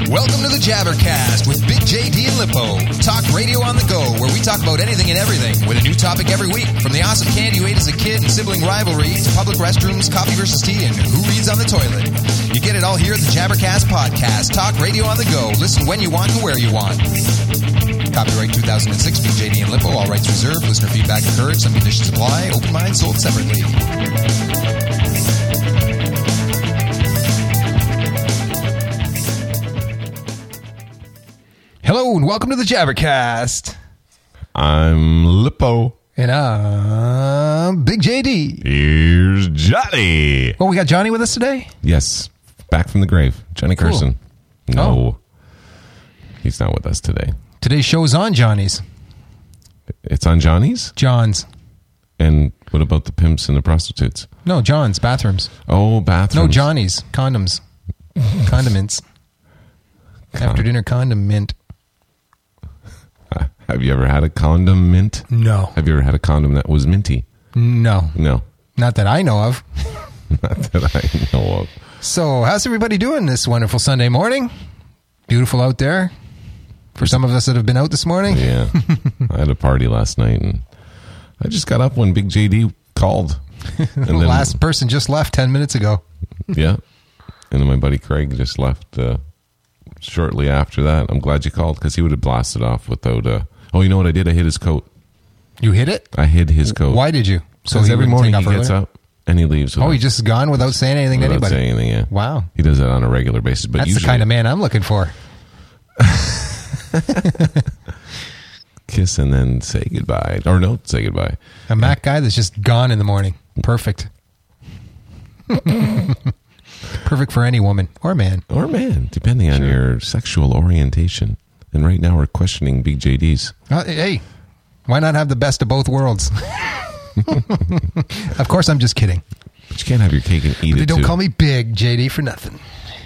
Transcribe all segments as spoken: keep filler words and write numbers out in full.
Welcome to the Jabbercast with Big J D and Lippo. Talk radio on the go, where we talk about anything and everything with a new topic every week. From the awesome candy you ate as a kid and sibling rivalry to public restrooms, coffee versus tea, and who reads on the toilet. You get it all here at the Jabbercast Podcast. Talk radio on the go. Listen when you want and where you want. Copyright two thousand six, Big J D and Lippo. All rights reserved. Listener feedback encouraged. Some conditions apply. Open mind sold separately. Hello and welcome to the Jabbercast. I'm Lippo. And I'm Big J D. Here's Johnny. Oh, we got Johnny with us today? Yes, back from the grave. Johnny Cool. Carson. No, Oh. He's not with us today. Today's show is on Johnny's. It's on Johnny's? John's. And what about the pimps and the prostitutes? No, John's. Bathrooms. Oh, bathrooms. No, Johnny's. Condoms. Condiments. After dinner condom mint. Uh, have you ever had a condom mint? No. Have you ever had a condom that was minty? No. No. Not that I know of. Not that I know of. So, how's everybody doing this wonderful Sunday morning? Beautiful out there. For some of us that have been out this morning. Yeah. I had a party last night, and I just got up when Big J D called. And The then, last person just left ten minutes ago. yeah. And then my buddy Craig just left uh, shortly after that. I'm glad you called, because he would have blasted off without... Uh, oh, you know what I did? I hid his coat. You hit it? I hid his coat. Why did you? So he every wouldn't morning take he off gets earlier? up and he leaves. Oh, he just gone without saying anything to without anybody? saying anything, yeah. Wow. He does that on a regular basis. But That's usually, the kind of man I'm looking for. kiss and then say goodbye. Or no, say goodbye. A Mac guy that's just gone in the morning. Perfect. Perfect for any woman or man. Or man, depending on Sure. your sexual orientation. And right now we're questioning Big J D's. Uh, hey, why not have the best of both worlds? Of course, I'm just kidding. But you can't have your cake and eat They it don't too. call me Big J D for nothing.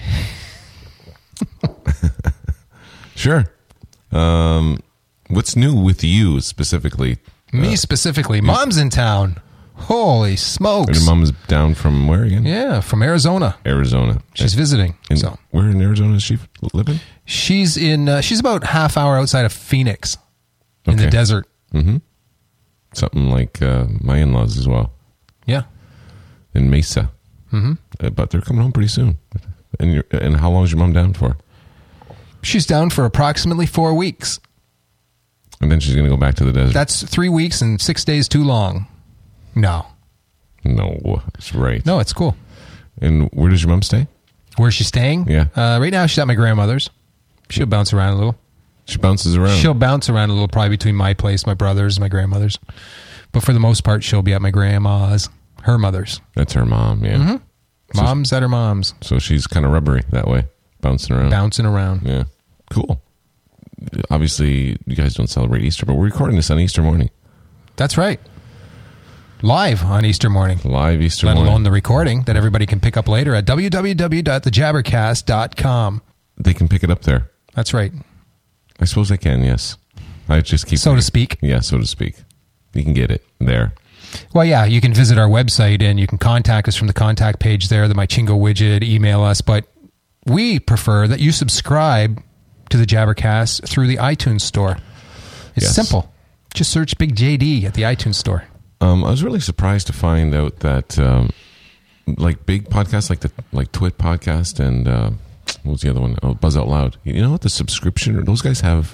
Sure. Um, what's new with you specifically? Me specifically. Mom's in town. Holy Your smokes. mom's down from where again? Yeah, from Arizona. Arizona. She's visiting. And So where in Arizona is she living? she's in. Uh, she's about half hour outside of Phoenix, in the Okay. desert. Mm-hmm. Something like uh, my in-laws as well, Yeah. in Mesa. Mm-hmm. Uh, but they're coming home pretty soon. And you're, and how long is your mom down for? She's down for approximately four weeks. And then she's going to go back to the desert. That's three weeks and six days too long. No. No, that's right. No, it's cool. And where does your mom stay? Where's she staying? Yeah. Uh, right now, she's at my grandmother's. She'll bounce around a little. She bounces around. She'll bounce around a little, probably between my place, my brother's, my grandmother's. But for the most part, she'll be at my grandma's, her mother's. That's her mom, yeah. Mm-hmm. So- Mom's at her mom's, So she's kind of rubbery that way, bouncing around. bouncing around. Yeah. Cool. Obviously, you guys don't celebrate Easter, but we're recording this on Easter morning. That's right. Live on Easter morning. Live Easter Let morning. alone the recording that everybody can pick up later at w w w dot the jabbercast dot com. They can pick it up there. That's right. I suppose they can, yes. I just keep... So to speak. Yeah, so to speak. You can get it there. Well, yeah, you can visit our website and you can contact us from the contact page there, the My Chingo widget, email us. But we prefer that you subscribe to the Jabbercast through the iTunes store. It's Yes. simple. Just search Big J D at the iTunes store. Um, I was really surprised to find out that, um, like big podcasts, like the like Twit podcast and uh, what was the other one? Oh, Buzz Out Loud. You know what? The subscription, those guys have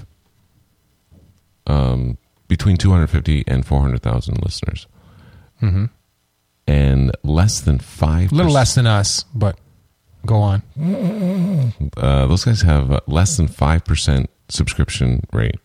um, between two hundred fifty and four hundred thousand listeners. Mm-hmm. And less than five A little less than us, but go on. Uh, those guys have uh, less than five percent subscription rate.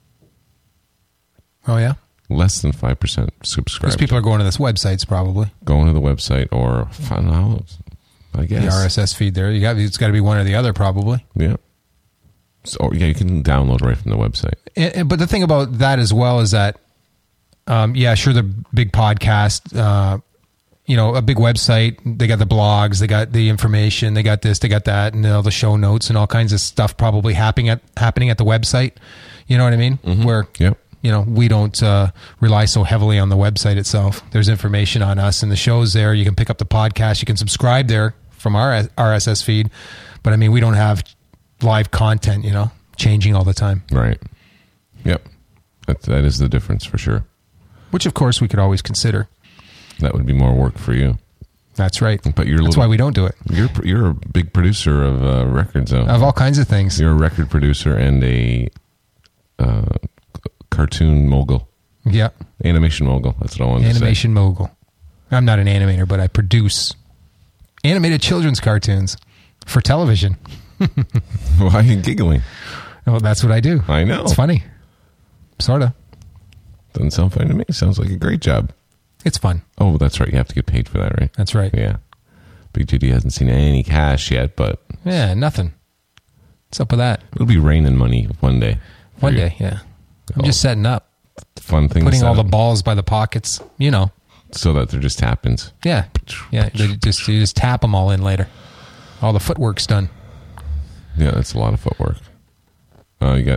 Oh, yeah? Less than five percent subscribers. Because people are going to this websites probably. Going to the website or, I don't know, I guess. The R S S feed there. You got It's got to be one or the other probably. Yeah. So, yeah, you can download right from the website. And, and- but the thing about that as well is that, um, yeah, sure, the big podcast, uh, you know, a big website, they got the blogs, they got the information, they got this, they got that, and all the show notes and all kinds of stuff probably happening at happening at the website. You know what I mean? Mm-hmm. Where, Yep. you know, we don't uh, rely so heavily on the website itself. There's information on us and the shows there. You can pick up the podcast. You can subscribe there from our R S S feed. But, I mean, we don't have live content, you know, changing all the time. Right. Yep. That, that is the difference for sure. Which, of course, we could always consider. That would be more work for you. That's right. But you're That's little, why we don't do it. You're you're a big producer of uh, records, though. Of all kinds of things. You're a record producer and a uh, cartoon mogul. Yeah. Animation mogul. That's what I wanted Animation to say. mogul. I'm not an animator, but I produce animated children's cartoons for television. Why are you giggling? Well, that's what I do. I know. It's funny. Sort of. Doesn't sound funny to me. Sounds like a great job. It's fun. Oh, that's right. You have to get paid for that, right? That's right. Yeah. Big J D hasn't seen any cash yet, but... Yeah, nothing. What's up with that? It'll be raining money one day. One day, yeah. I'm Oh. just setting up. Fun thing. Putting to set all the up balls by the pockets. You know. so that there just happens. Yeah. Yeah. They just, you just tap them all in later. All the footwork's done. Yeah, that's a lot of footwork. Oh, you got...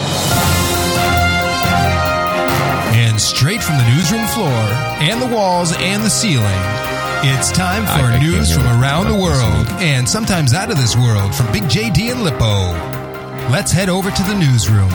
And straight from the newsroom floor and the walls and the ceiling, it's time for I- I news can't from hear it. around the Not world listening. and sometimes out of this world from Big J D and Lippo. Let's head over to the newsroom.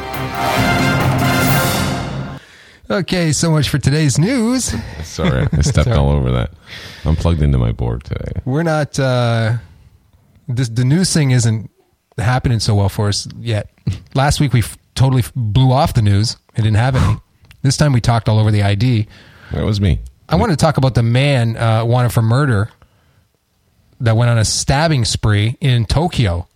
Okay, so much for today's news. Sorry, I stepped Sorry. all over that. I'm plugged into my board today. We're not, uh, this, the news thing isn't happening so well for us yet. Last week we f- totally f- blew off the news. It didn't have any. This time we talked all over the I D. That was me. I want to talk about the man uh, wanted for murder that went on a stabbing spree in Tokyo.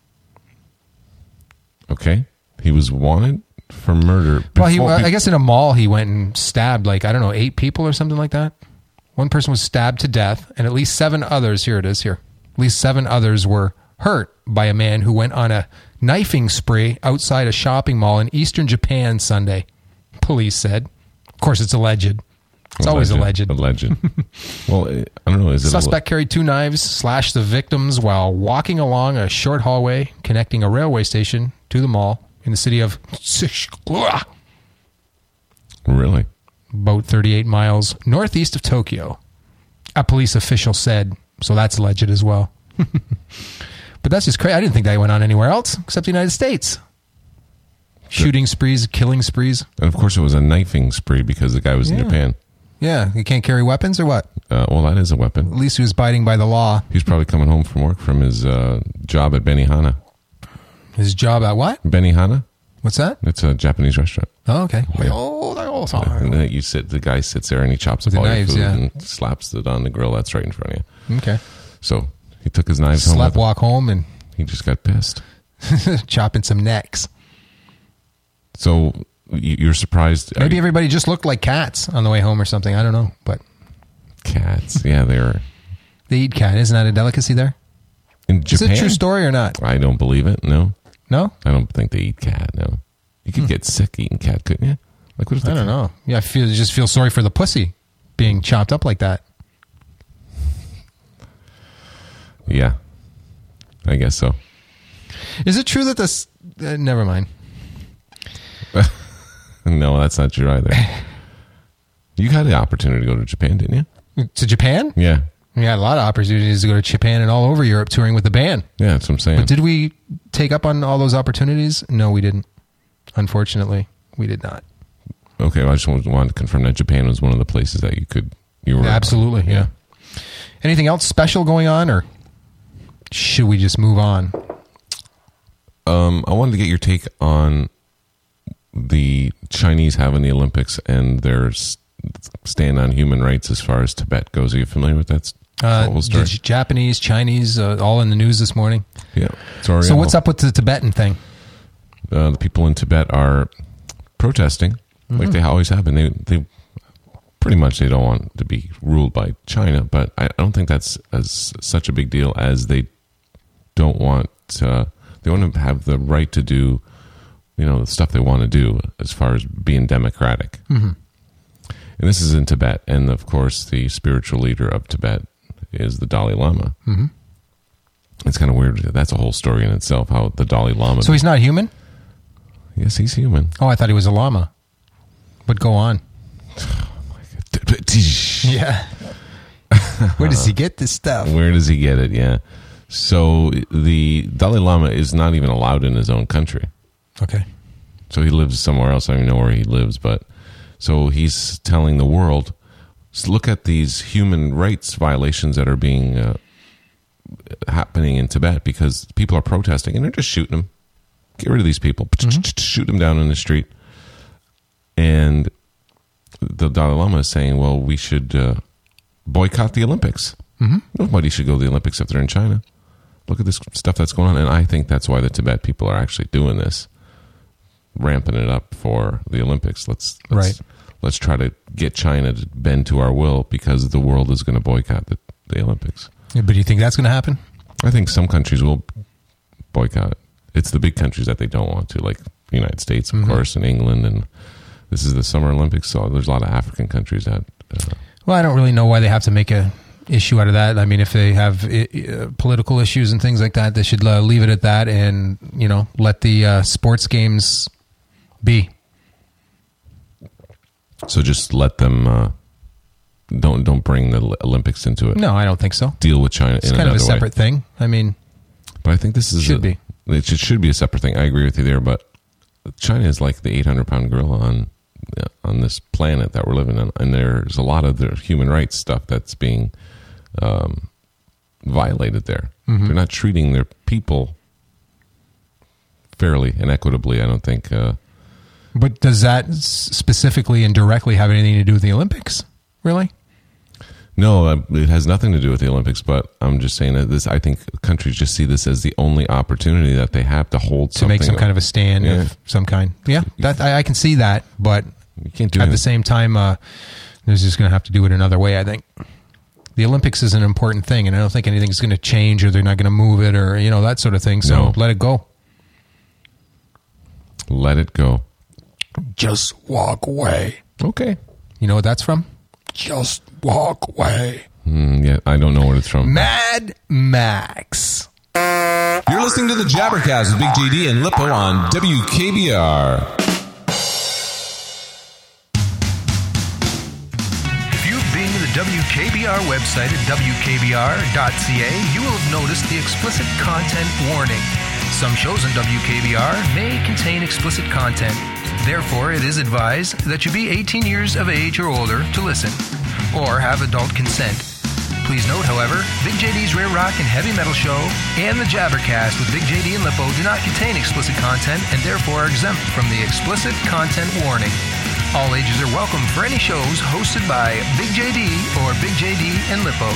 Okay. He was wanted for murder. Well, he, before- I guess in a mall he went and stabbed like, I don't know, eight people or something like that. One person was stabbed to death, and at least seven others, here it is here, at least seven others were hurt by a man who went on a knifing spree outside a shopping mall in eastern Japan Sunday, police said. Of course, it's alleged. It's always alleged. Alleged. Well, I don't know. Is it Suspect carried two knives, slashed the victims while walking along a short hallway connecting a railway station to the mall in the city of A, really? about thirty-eight miles northeast of Tokyo. A police official said, so that's alleged as well. But that's just crazy. I didn't think that went on anywhere else except the United States. Shooting sprees, killing sprees. And of course, it was a knifing spree because the guy was in Yeah. Japan. Yeah, you can't carry weapons or what? Uh, well, that is a weapon. At least he was abiding by the law. He was probably coming home from work from his uh, job at Benihana. His job at what? Benihana? What's that? It's a Japanese restaurant. Oh, okay. Yeah. Oh, that all And then you sit. The guy sits there and he chops With up the all knives, your food yeah. and slaps it on the grill that's right in front of you. Okay. So he took his knives home. Slept, with him. walk home, and He just got pissed. chopping some necks. So you- you're surprised? are Maybe you- everybody just looked like cats on the way home or something. I don't know. But cats. Yeah, they're they eat cat. Isn't that a delicacy there? in Is Japan. it a true story or not? I don't believe it. No, No? I don't think they eat cat. No, you could get sick eating cat, couldn't you? Like what if the I don't cat- know. Yeah, I feel just feel sorry for the pussy being chopped up like that. Yeah, I guess so. Is it true that this... Uh, never mind. No, that's not true either. You had the opportunity to go to Japan, didn't you? To Japan? Yeah, We had a lot of opportunities to go to Japan and all over Europe touring with the band. yeah, that's what I'm saying. But did we take up on all those opportunities? No, we didn't. Unfortunately, we did not. Okay, well, I just wanted to confirm that Japan was one of the places that you could you were Absolutely, yeah. Anything else special going on, or should we just move on? Um, I wanted to get your take on the Chinese having the Olympics and their s- stand on human rights as far as Tibet goes. Are you familiar with that s- Uh, whole story? J- Japanese, Chinese, uh, all in the news this morning. Yeah. Sorry. So what's up with the Tibetan thing? Uh, the people in Tibet are protesting, Mm-hmm. like they always have been. They they pretty much they don't want to be ruled by China, but I, I don't think that's as such a big deal as they don't want. Uh, they want to have the right to do, you know, the stuff they want to do as far as being democratic. Mm-hmm. And this is in Tibet, and of course, the spiritual leader of Tibet is the Dalai Lama. Mm-hmm. It's kind of weird. That's a whole story in itself. How the Dalai Lama. So he's not human? Yes, he's human. Oh, I thought he was a llama. But go on. Yeah. Where does he get this stuff? Where does he get it? Yeah. So the Dalai Lama is not even allowed in his own country. Okay. So he lives somewhere else. I don't even know where he lives, but so he's telling the world, look at these human rights violations that are being uh, happening in Tibet because people are protesting and they're just shooting them. Get rid of these people. Mm-hmm. Shoot them down in the street. And the Dalai Lama is saying, well, we should uh, boycott the Olympics. Mm-hmm. Nobody should go to the Olympics if they're in China. Look at this stuff that's going on. And I think that's why the Tibet people are actually doing this, ramping it up for the Olympics. Let's, let's, right. let's try to get China to bend to our will because the world is going to boycott the, the Olympics. Yeah, but do you think that's going to happen? I think some countries will boycott it. It's the big countries that they don't want to, like the United States, of mm-hmm. course, and England. And this is the Summer Olympics, so there's a lot of African countries that... Uh, well, I don't really know why they have to make a issue out of that. I mean, if they have uh, political issues and things like that, they should uh, leave it at that and, you know, let the uh, sports games be. So just let them... Uh, don't don't bring the Olympics into it. No, I don't think so. Deal with China it's in kind of a separate way. thing. I mean... But I think this is... Should a, be. It should, should be a separate thing. I agree with you there, but China is like the eight hundred pound gorilla on on this planet that we're living on, and there's a lot of the human rights stuff that's being um, violated there. Mm-hmm. They're not treating their people fairly and equitably, I don't think. Uh, but does that specifically and directly have anything to do with the Olympics? Really? No, it has nothing to do with the Olympics, but I'm just saying that this, I think countries just see this as the only opportunity that they have to hold to something. make some up. kind of a stand Yeah. of some kind. Yeah, that I, I can see that, but you can't do at anything. the same time, uh, there's just going to have to do it another way, I think. The Olympics is an important thing, and I don't think anything's going to change or they're not going to move it or, you know, that sort of thing, so No. let it go. Let it go. Just walk away. Okay. You know what that's from? Just walk away. Mm, yeah, I don't know what it's from. Mad Max. You're listening to the Jabbercast with Big J D and Lippo on W K B R. If you've been to the W K B R website at W K B R dot C A, you will have noticed the explicit content warning. Some shows on W K B R may contain explicit content. Therefore, it is advised that you be eighteen years of age or older to listen, or have adult consent. Please note, however, Big J D's Rare Rock and Heavy Metal Show and the Jabbercast with Big J D and Lippo do not contain explicit content and therefore are exempt from the explicit content warning. All ages are welcome for any shows hosted by Big J D or Big J D and Lippo.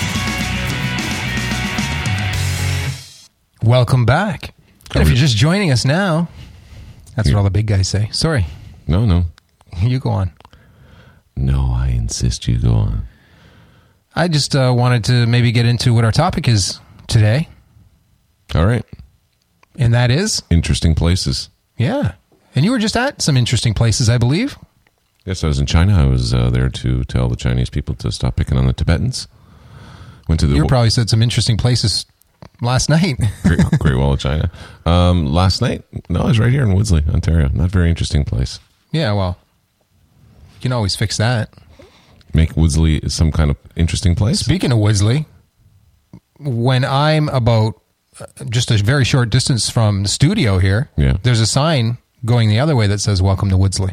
Welcome back. And if you're just joining us now, that's what all the big guys say. Sorry. No, no. You go on. No, I insist you go on. I just uh, wanted to maybe get into what our topic is today. All right. And that is? Interesting places. Yeah. And you were just at some interesting places, I believe. Yes, I was in China. I was uh, there to tell the Chinese people to stop picking on the Tibetans. Went to the... You probably said some interesting places last night. Great, Great Wall of China. Um, last night? No, I was right here in Woodsley, Ontario. Not a very interesting place. Yeah, well, you can always fix that. Make Woodsley some kind of interesting place? Speaking of Woodsley, when I'm about just a very short distance from the studio here, yeah. there's a sign going the other way that says, "Welcome to Woodsley."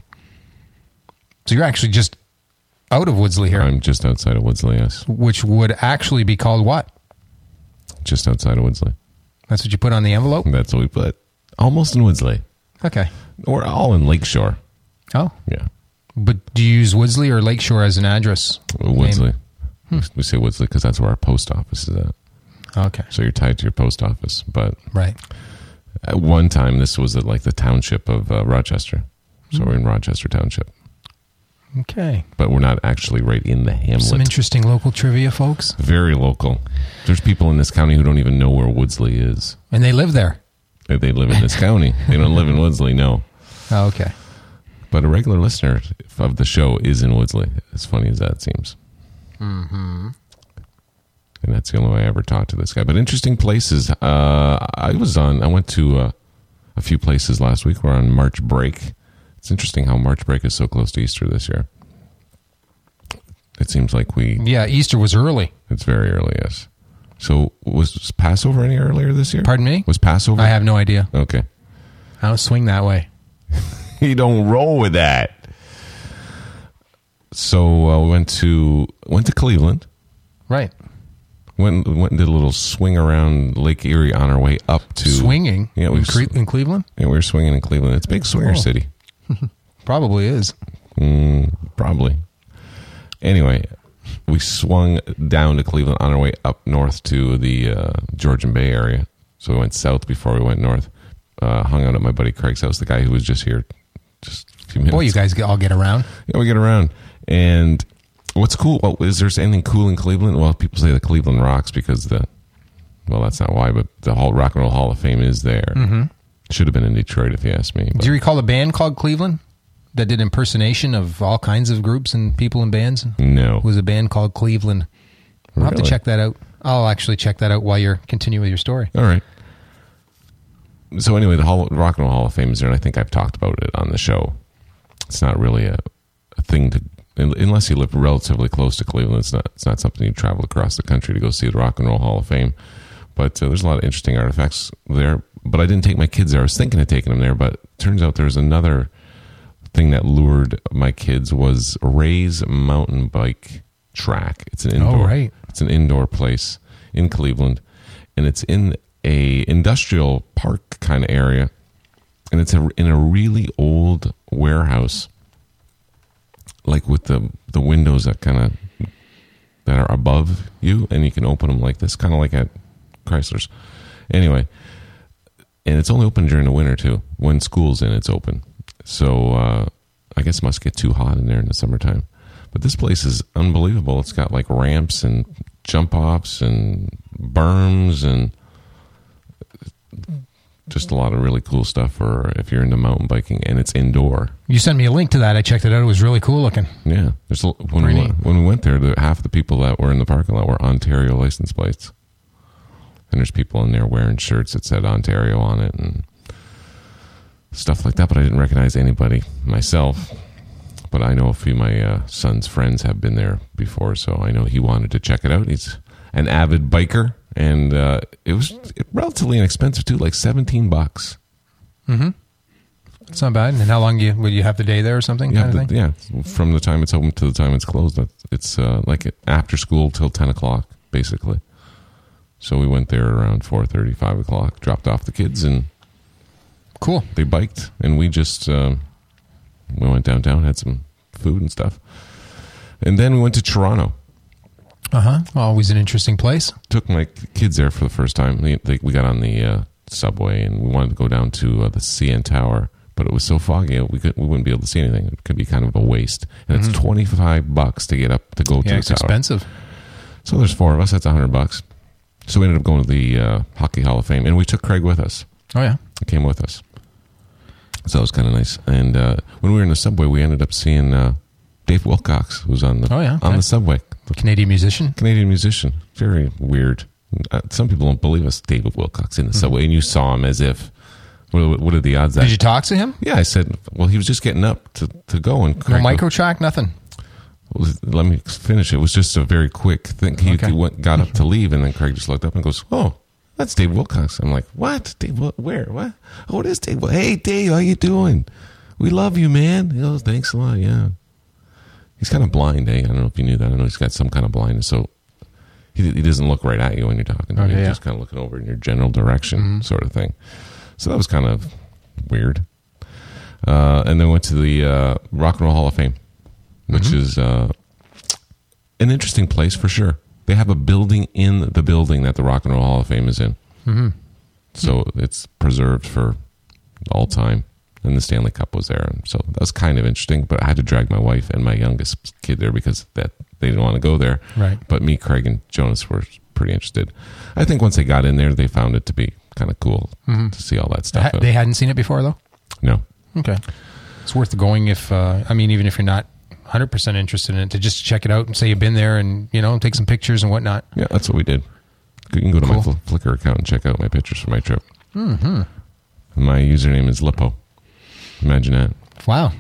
So you're actually just out of Woodsley here. I'm just outside of Woodsley, yes. Which would actually be called what? Just outside of Woodsley. That's what you put on the envelope? That's what we put. Almost in Woodsley. Okay. We're all in Lakeshore. Oh. Yeah. But do you use Woodsley or Lakeshore as an address? Woodsley. Hmm. We say Woodsley because that's where our post office is at. Okay. So you're tied to your post office. But right. At one time, this was at like the township of uh, Rochester. So mm. we're in Rochester Township. Okay. But we're not actually right in the hamlet. Some interesting local trivia, folks. Very local. There's people in this county who don't even know where Woodsley is. And they live there. They live in this county. They don't live in Woodsley, no. Oh, okay. But a regular listener of the show is in Woodsley, as funny as that seems. Mm-hmm. And that's the only way I ever talked to this guy. But interesting places. Uh, I was on, I went to uh, a few places last week. We're on March break. It's interesting how March break is so close to Easter this year. It seems like we... Yeah, Easter was early. It's very early, yes. So was Passover any earlier this year? Pardon me? Was Passover? I have no idea. Okay. I don't swing that way. You don't roll with that. So uh, we went to went to Cleveland. Right. Went went and did a little swing around Lake Erie on our way up to Swinging? Yeah, we in, Cre- in Cleveland? Yeah, we were swinging in Cleveland. It's a big swinger Oh. city. Probably is. Mm, probably. Anyway, we swung down to Cleveland on our way up north to the uh, Georgian Bay area. So we went south before we went north. Uh, hung out at my buddy Craig's house, the guy who was just here just a few minutes. Boy, you guys all get around. Yeah, we get around. And what's cool, well, is there anything cool in Cleveland? Well, people say the Cleveland rocks because the, well, that's not why, but the whole Rock and Roll Hall of Fame is there. Mm-hmm. Should have been in Detroit if you ask me. But. Do you recall a band called Cleveland that did impersonation of all kinds of groups and people and bands? No. It was a band called Cleveland. I'll have to Really? check that out. I'll actually check that out while you're continuing with your story. All right. So anyway, the Hall, Rock and Roll Hall of Fame is there, and I think I've talked about it on the show. It's not really a, a thing to, unless you live relatively close to Cleveland. It's not. It's not something you travel across the country to go see the Rock and Roll Hall of Fame. But uh, there's a lot of interesting artifacts there. But I didn't take my kids there. I was thinking of taking them there, but it turns out there's another thing that lured my kids was Ray's mountain bike track. It's an indoor. Oh, right. It's an indoor place in Cleveland, and it's in a industrial park kind of area, and it's a, in a really old warehouse, like with the the windows that kind of that are above you, and you can open them like this, kind of like at Chrysler's. Anyway, and it's only open during the winter too. When school's in, it's open. So uh, I guess it must get too hot in there in the summertime. But this place is unbelievable. It's got like ramps and jump offs and berms and just a lot of really cool stuff for if you're into mountain biking, and it's indoor. You sent me a link to that. I checked it out. It was really cool looking. Yeah, there's a, when we Pretty went, when we went there, the, half the people that were in the parking lot were Ontario license plates, and there's people in there wearing shirts that said Ontario on it and stuff like that. But I didn't recognize anybody myself. But I know a few of my uh, son's friends have been there before, so I know he wanted to check it out. He's an avid biker. And uh, it was relatively inexpensive too, like seventeen bucks. Mm-hmm. It's not bad. And how long do you would you have the day there or something? Yeah, kind of the, thing? yeah. From the time it's open to the time it's closed, it's uh, like after school till ten o'clock, basically. So we went there around four thirty, five o'clock, dropped off the kids, and Cool. they biked, and we just um, we went downtown, had some food and stuff, and then we went to Toronto. Uh huh. Always an interesting place. Took my kids there for the first time. They, they, we got on the uh, subway, and we wanted to go down to uh, the C N Tower, but it was so foggy we could we wouldn't be able to see anything. It could be kind of a waste, and it's twenty five bucks to get up to go to Yeah, the it's tower. expensive. So there's four of us. That's a hundred bucks. So we ended up going to the uh, Hockey Hall of Fame, and we took Craig with us. Oh yeah. He came with us, so that was kind of nice. And uh, when we were in the subway, we ended up seeing uh, Dave Wilcox, who was on the Oh, yeah, on okay. the subway. The Canadian musician. Canadian musician. Very weird. Uh, some people don't believe us. David Wilcox in the subway, and you saw him as if. What, what are the odds that? Did you talk to him? Yeah, I said. Well, he was just getting up to, to go, and No Craig micro track, nothing. was- let me finish. It was just a very quick thing. He, Okay. he went, got up to leave, and then Craig just looked up and goes, "Oh, that's Dave Wilcox." I'm like, "What? Dave? Wil- Where? What? Oh, it is Dave. Wil- Hey, Dave, how you doing? We love you, man." He goes, "Thanks a lot." Yeah. He's kind of blind, eh? I don't know if you knew that. I know he's got some kind of blindness, so he, he doesn't look right at you when you're talking to him. Okay, He's yeah. just kind of looking over in your general direction, sort of thing. So that was kind of weird. Uh, and then went to the uh, Rock and Roll Hall of Fame, which is uh, an interesting place for sure. They have a building in the building that the Rock and Roll Hall of Fame is in. Mm-hmm. So it's preserved for all time. And the Stanley Cup was there. And so that was kind of interesting. But I had to drag my wife and my youngest kid there because that they didn't want to go there. Right. But me, Craig, and Jonas were pretty interested. I think once they got in there, they found it to be kind of cool Mm-hmm. to see all that stuff. Ha- they hadn't seen it before, though? no. Okay. It's worth going if, uh, I mean, even if you're not one hundred percent interested in it, to just check it out and say you've been there and, you know, take some pictures and whatnot. Yeah, that's what we did. You can go to my Cool. Fl- Flickr account and check out my pictures from my trip. Mm-hmm. My username is Lippo. Imagine that. Wow.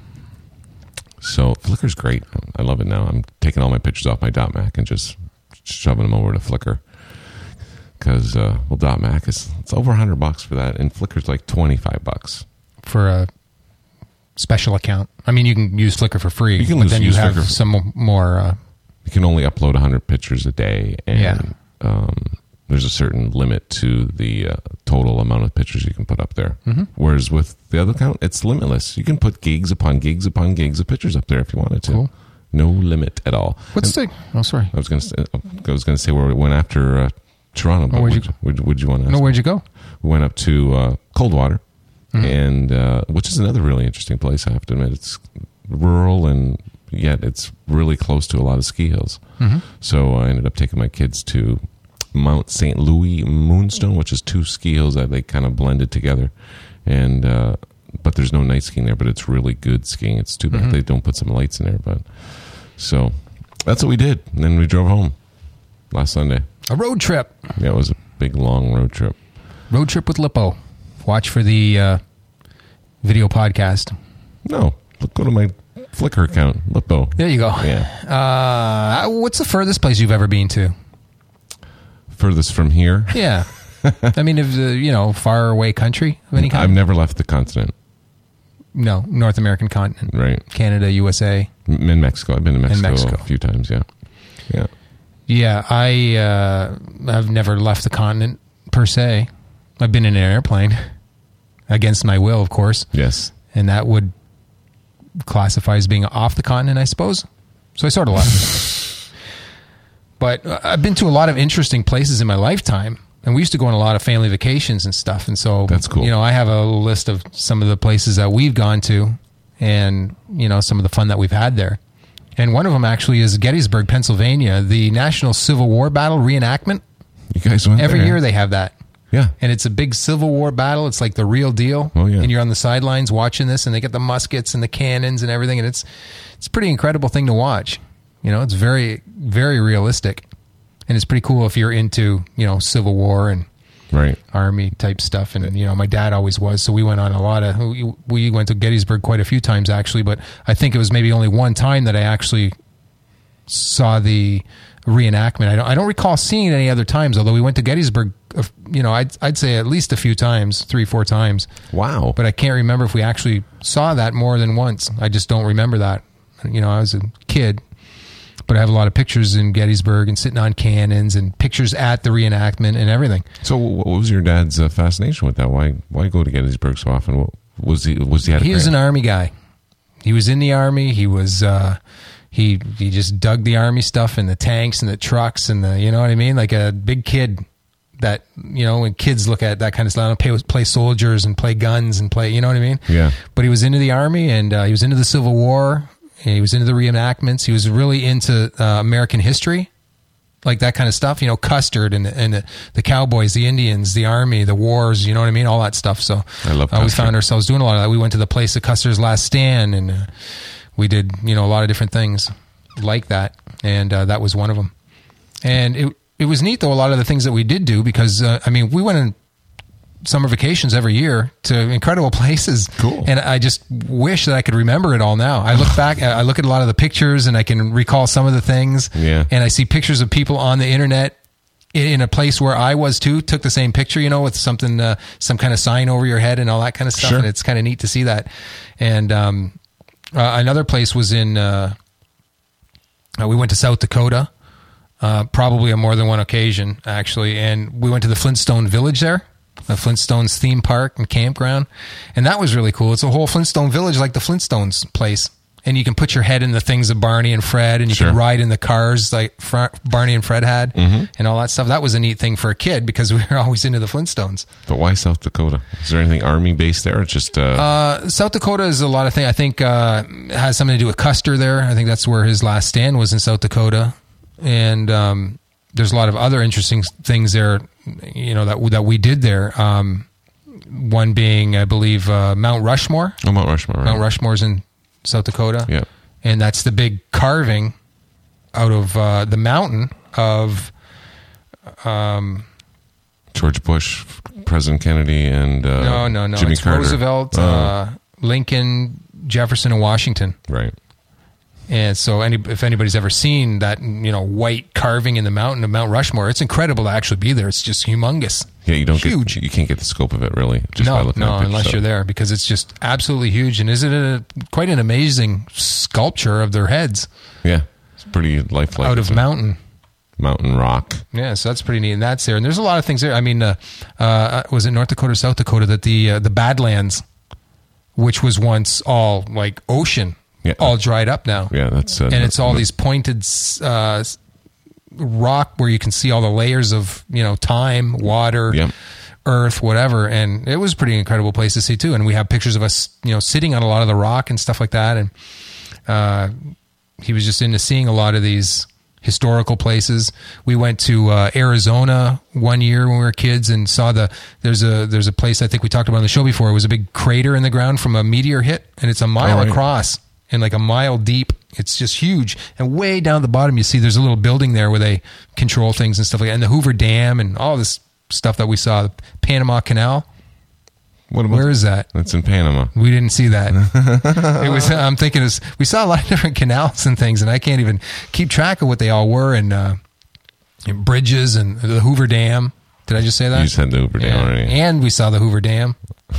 So Flickr's great. I love it now. I'm taking all my pictures off my dot mac and just shoving them over to Flickr. because uh, well, Dot Mac is it's over a hundred bucks for that, and Flickr's like twenty five bucks for a special account. I mean, you can use Flickr for free, You can but use- then you use have Flickr. some more. Uh, You can only upload a hundred pictures a day, and Yeah. um, there's a certain limit to the uh, total amount of pictures you can put up there. Mm-hmm. Whereas with the other account, it's limitless. You can put gigs upon gigs upon gigs of pictures up there if you wanted to. Cool. No limit at all. what's And the? Oh, sorry. I was going to I was going to say where we went after uh, Toronto, but Oh, where'd would, you- would, would you want to ask No, me? where'd you go? We went up to uh, Coldwater, Mm-hmm. and uh, which is another really interesting place. I have to admit, it's rural and yet it's really close to a lot of ski hills. Mm-hmm. So I ended up taking my kids to Mount Saint Louis Moonstone, which is two ski hills that they kind of blended together, and uh, but there's no night skiing there. But it's really good skiing. It's too bad Mm-hmm. they don't put some lights in there. But so that's what we did, and then we drove home last Sunday. A road trip. Yeah, it was a big long road trip. Road trip with Lippo. Watch for the uh, video podcast. No, look, go to my Flickr account, Lippo. There you go. Yeah. Uh, what's the furthest place you've ever been to? Furthest from here, Yeah. I mean, if the, you know, far away country of any kind? I've never left the continent. No, North American continent. Right, Canada, U S A. I'm in Mexico. I've been to Mexico, Mexico. a few times. Yeah, yeah. Yeah, I, uh, I've never left the continent per se. I've been in an airplane against my will, of course. Yes. And that would classify as being off the continent, I suppose. So I sort of left. But uh, I've been to a lot of interesting places in my lifetime. And we used to go on a lot of family vacations and stuff. And so, That's cool. You know, I have a list of some of the places that we've gone to and, you know, some of the fun that we've had there. And one of them actually is Gettysburg, Pennsylvania, the National Civil War Battle reenactment. You guys went Every there? year they have that. Yeah. And it's a big Civil War battle. It's like the real deal. Oh, yeah. And you're on the sidelines watching this, and they get the muskets and the cannons and everything, and it's it's a pretty incredible thing to watch. You know, it's very, very realistic. And it's pretty cool if you're into, you know, Civil War and Right. Army type stuff. And, you know, my dad always was. So we went on a lot of, we, we went to Gettysburg quite a few times, actually. But I think it was maybe only one time that I actually saw the reenactment. I don't, I don't recall seeing it any other times, although we went to Gettysburg, uh, you know, I'd, I'd say at least a few times, three, four times. Wow. But I can't remember if we actually saw that more than once. I just don't remember that. You know, I was a kid, but I have a lot of pictures in Gettysburg and sitting on cannons and pictures at the reenactment and everything. So, what was your dad's uh, fascination with that? Why, why go to Gettysburg so often? What, was he? Was he? Had a He was an grand- Army guy. He was in the Army. He was, uh, he, he just dug the Army stuff and the tanks and the trucks and the, you know what I mean? Like a big kid that, you know, when kids look at that kind of stuff, play, play soldiers and play guns and play, you know what I mean? Yeah. But he was into the Army, and uh, he was into the Civil War. And he was into the reenactments. He was really into uh, American history, like that kind of stuff. You know, Custard and the, and the, the cowboys, the Indians, the Army, the wars. You know what I mean? All that stuff. So I love uh, we Custer. found ourselves doing a lot of that. We went to the place of Custer's Last Stand, and uh, we did, you know, a lot of different things like that. And uh, that was one of them. And it it was neat, though, a lot of the things that we did do, because uh, I mean, we went in summer vacations every year to incredible places. Cool. And I just wish that I could remember it all now. I look back, I look at a lot of the pictures, and I can recall some of the things. Yeah. And I see pictures of people on the internet in a place where I was too, took the same picture, you know, with something, uh, some kind of sign over your head and all that kind of stuff. Sure. And it's kind of neat to see that. And um, uh, another place was in, uh, uh, we went to South Dakota, uh, probably on more than one occasion, actually. And we went to the Flintstone Village there. The Flintstones theme park and campground. And that was really cool. It's a whole Flintstone village like the Flintstones place. And you can put your head in the things of Barney and Fred, and you Sure. can ride in the cars like Fr- Barney and Fred had, Mm-hmm. and all that stuff. That was a neat thing for a kid because we were always into the Flintstones. But why South Dakota? Is there anything Army based there? Or just uh, Uh, South Dakota is a lot of things. I think uh, it has something to do with Custer there. I think that's where his last stand was, in South Dakota. And um, there's a lot of other interesting things there, you know, that that we did there. Um, one being, I believe, uh, Mount Rushmore. oh, Mount Rushmore? Right? Mount Rushmore's in South Dakota. Yeah. And that's the big carving out of uh, the mountain of George Bush, President Kennedy, and uh, no, no, no. Jimmy it's Carter. Roosevelt, Oh, uh, Lincoln, Jefferson, and Washington. right. And so, any if anybody's ever seen that, you know, white carving in the mountain of Mount Rushmore, it's incredible to actually be there. It's just humongous. Yeah, you don't huge. Get, you can't get the scope of it really. Just by no, looking no, at pictures unless of you're it. there, because it's just absolutely huge. And isn't it a, quite an amazing sculpture of their heads Yeah, it's pretty lifelike. out of mountain? Mountain rock. Yeah, so that's pretty neat. And that's there. And there's a lot of things there. I mean, uh, uh, was it North Dakota or South Dakota that the uh, the Badlands, which was once all like ocean, Yeah. all dried up now. Yeah, that's uh, And it's all these pointed uh, rock where you can see all the layers of, you know, time, water, Yep. earth, whatever. And it was a pretty incredible place to see too. And we have pictures of us, you know, sitting on a lot of the rock and stuff like that. And uh, he was just into seeing a lot of these historical places. We went to uh, Arizona one year when we were kids and saw the there's a there's a place I think we talked about on the show before. It was a big crater in the ground from a meteor hit, and it's a mile Oh, right. across and like a mile deep. It's just huge. And way down at the bottom, you see there's a little building there where they control things and stuff like that. And the Hoover Dam and all this stuff that we saw. The Panama Canal. What about Where is that? That's in Panama. We didn't see that. It was. I'm thinking is we saw a lot of different canals and things, and I can't even keep track of what they all were. And, uh, and bridges and the Hoover Dam. Did I just say that? You said the Hoover Dam Yeah. already. And we saw the Hoover Dam.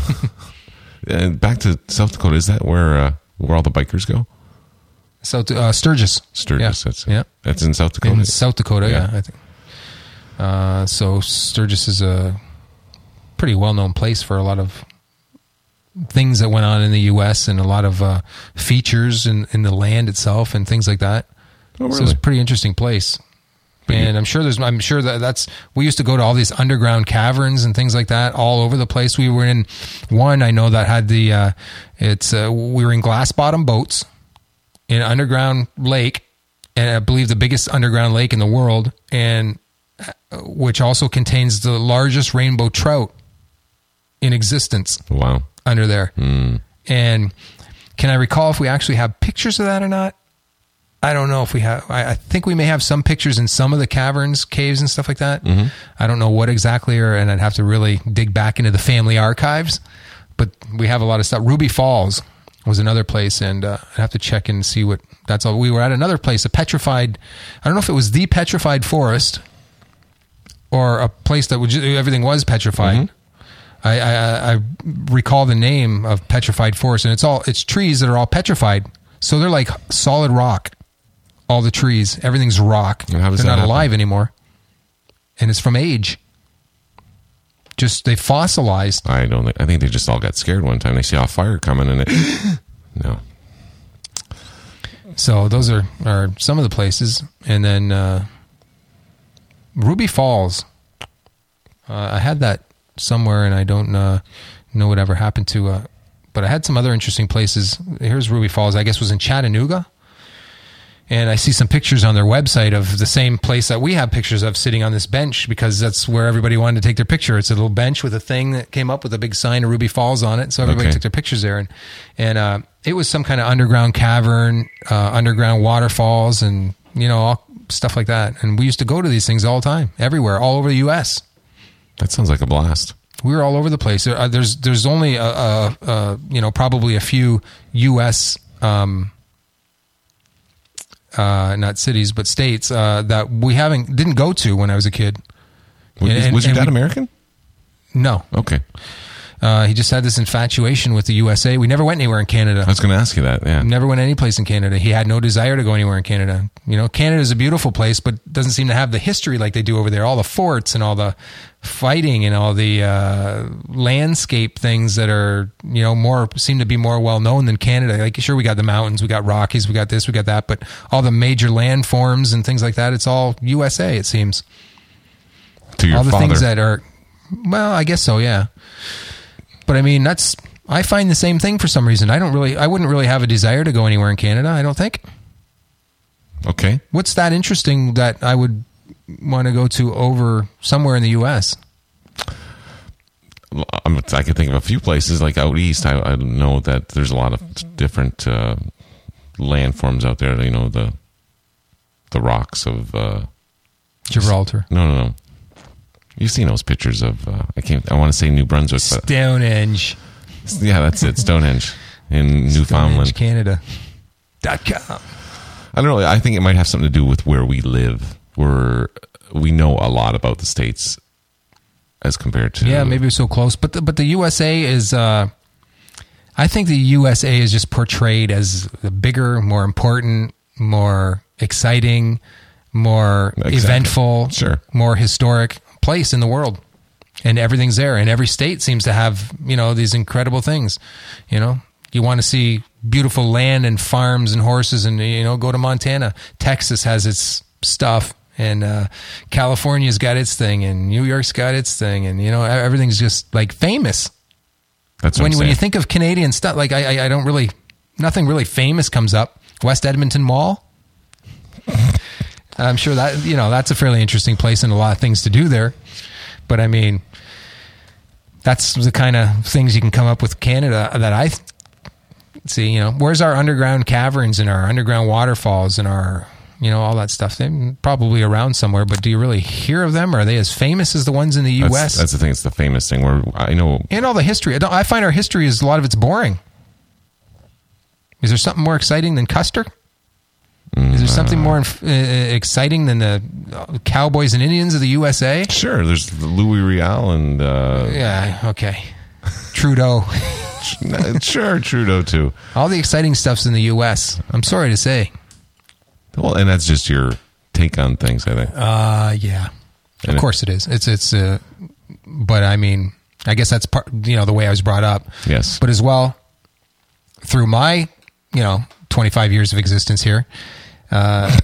And back to South Dakota. Is that where uh, where all the bikers go? South uh, Sturgis. Sturgis. Yeah. That's yeah. That's in South Dakota. In South Dakota. Yeah, Yeah. I think. Uh, so Sturgis is a pretty well known place for a lot of things that went on in the U S and a lot of uh, features in, in the land itself and things like that. Oh, So it's really? a pretty interesting place. But And you- I'm sure there's, I'm sure that that's, we used to go to all these underground caverns and things like that all over the place. We were in one, I know that had the, uh, it's, uh, we were in glass bottom boats in an underground lake, and I believe the biggest underground lake in the world, and uh, which also contains the largest rainbow trout in existence Wow. under there. Mm. And can I recall if we actually have pictures of that or not? I don't know if we have. I, I think we may have some pictures in some of the caverns, caves, and stuff like that. Mm-hmm. I don't know what exactly, or and I'd have to really dig back into the family archives. But we have a lot of stuff. Ruby Falls was another place, and uh, I'd have to check and see what that's all. We were at another place, a petrified. I don't know if it was the petrified forest or a place that would just, everything was petrified. Mm-hmm. I, I, I recall the name of petrified forest, and it's all it's trees that are all petrified, so they're like solid rock. All the trees, everything's rock. And how does they're that not happen? alive anymore, and it's from age. Just they fossilized. I don't. think- I think they just all got scared one time. They saw a fire coming, and it. No. So those are, are some of the places, and then uh, Ruby Falls. Uh, I had that somewhere, and I don't uh, know whatever happened to. Uh, but I had some other interesting places. Here's Ruby Falls. I guess was in Chattanooga, and I see some pictures on their website of the same place that we have pictures of, sitting on this bench, because that's where everybody wanted to take their picture. It's a little bench with a thing that came up with a big sign of Ruby Falls on it, so everybody Okay. took their pictures there, and and uh, it was some kind of underground cavern, uh, underground waterfalls, and you know all stuff like that. And we used to go to these things all the time, everywhere, all over the U S That sounds like a blast. We were all over the place. There, uh, there's there's only a, a, a you know probably a few U S Um, uh, not cities but states uh, that we haven't didn't go to when I was a kid. Was, And- was your and dad we- American? No, Okay. uh, he just had this infatuation with the U S A. We never went anywhere in Canada. I was going to ask you that. Yeah. Never went any place in Canada. He had no desire to go anywhere in Canada. You know, Canada is a beautiful place, but doesn't seem to have the history like they do over there. All the forts and all the fighting and all the uh, landscape things that are, you know, more seem to be more well known than Canada. Like, sure, we got the mountains, we got Rockies, we got this, we got that, but all the major landforms and things like that, it's all U S A. It seems To your all the father. things that are, well, I guess so, yeah. But I mean, that's, I find the same thing for some reason. I don't really, I wouldn't really have a desire to go anywhere in Canada, I don't think. Okay. What's that interesting that I would want to go to over somewhere in the U S? I'm, I can think of a few places like out east. I, I know that there's a lot of different uh, landforms out there. You know, the the rocks of uh, Gibraltar. no, no, no. You've seen those pictures of uh, I can't. I want to say New Brunswick, but Stonehenge. yeah, that's it. Stonehenge in Newfoundland. Canada. Dot com. I don't know. I think it might have something to do with where we live. Where we know a lot about the States as compared to yeah, maybe we're so close. But the, but the U S A is. Uh, I think the U S A is just portrayed as the bigger, more important, more exciting, more Exactly. eventful, Sure. more historic place in the world. And everything's there. And every state seems to have, you know, these incredible things. You know, you want to see beautiful land and farms and horses and, you know, go to Montana. Texas has its stuff. And uh, California's got its thing. And New York's got its thing. And, you know, everything's just like famous. That's what When, I'm when you saying. think of Canadian stuff, like I, I, I don't really, nothing really famous comes up. West Edmonton Mall. I'm sure that, you know, that's a fairly interesting place and a lot of things to do there. But I mean, that's the kind of things you can come up with Canada that I th- see, you know, where's our underground caverns and our underground waterfalls and our, you know, all that stuff. They're probably around somewhere, but do you really hear of them? Are they as famous as the ones in the U S? That's, that's the thing. It's the famous thing where I know. And all the history. I, don't, I find our history is a lot of it's boring. Is there something more exciting than Custer? Is there something more uh, exciting than the Cowboys and Indians of the U S A? Sure, there's the Louis Riel and uh, Yeah, okay. Trudeau. sure Trudeau too. All the exciting stuff's in the U S. I'm sorry to say. Well, and that's just your take on things, I think. Uh, yeah. And Of course it is. It's, it's, uh, but I mean, I guess that's part, you know, the way I was brought up. Yes. But as well, through my, you know, twenty-five years of existence here, uh,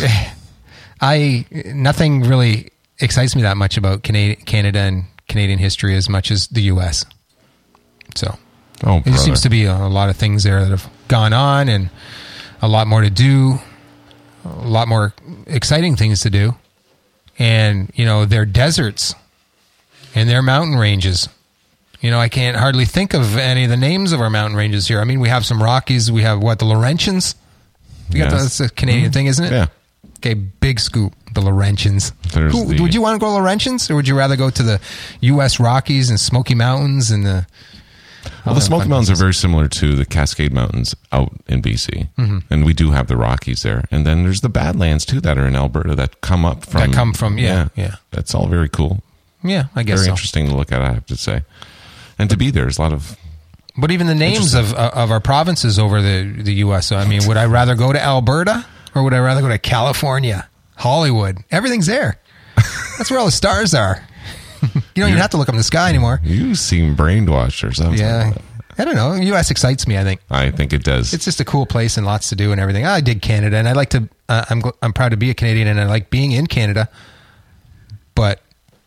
I, nothing really excites me that much about Canada, Canada and Canadian history as much as the U S. So Oh, there seems to be a, a lot of things there that have gone on and a lot more to do, a lot more exciting things to do. And, you know, their deserts and their mountain ranges. You know, I can't hardly think of any of the names of our mountain ranges here. I mean, we have some Rockies. We have, what, the Laurentians? You got Yes. That's a Canadian thing, isn't it? Yeah. Okay, big scoop, the Laurentians. There's Who, the- would you want to go to Laurentians, or would you rather go to the U S Rockies and Smoky Mountains and the... Well, the Smoky Mountains are very similar to the Cascade Mountains out in B C, Mm-hmm. and we do have the Rockies there. And then there's the Badlands too that are in Alberta that come up from That come from- yeah, yeah. That's all very cool, Yeah, I guess very so. interesting to look at. I have to say, and to be there, there's a lot of But even the names of uh, of our provinces over the, the U S, so, I mean, would I rather go to Alberta or would I rather go to California, Hollywood? Everything's there. That's where all the stars are. You don't even have to look up in the sky anymore. you seem brainwashed or something. Yeah. I don't know. U S excites me, I think. I think it does. It's just a cool place and lots to do and everything. I dig Canada, and I like to, uh, I'm gl- I'm proud to be a Canadian, and I like being in Canada, but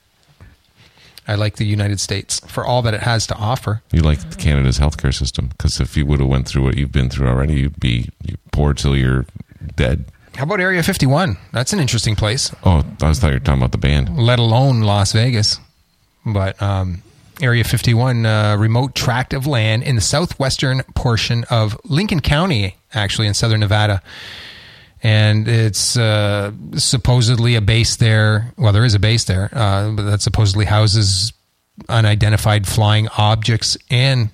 I like the United States for all that it has to offer. You like Canada's healthcare system because if you would have went through what you've been through already, you'd be poor till you're dead. How about Area fifty-one? That's an interesting place. Oh, I was thought you were talking about the band. Let alone Las Vegas. But um, Area fifty-one, uh, remote tract of land in the southwestern portion of Lincoln County, actually in southern Nevada. And it's uh, supposedly a base there. Well, there is a base there, uh, but that supposedly houses unidentified flying objects and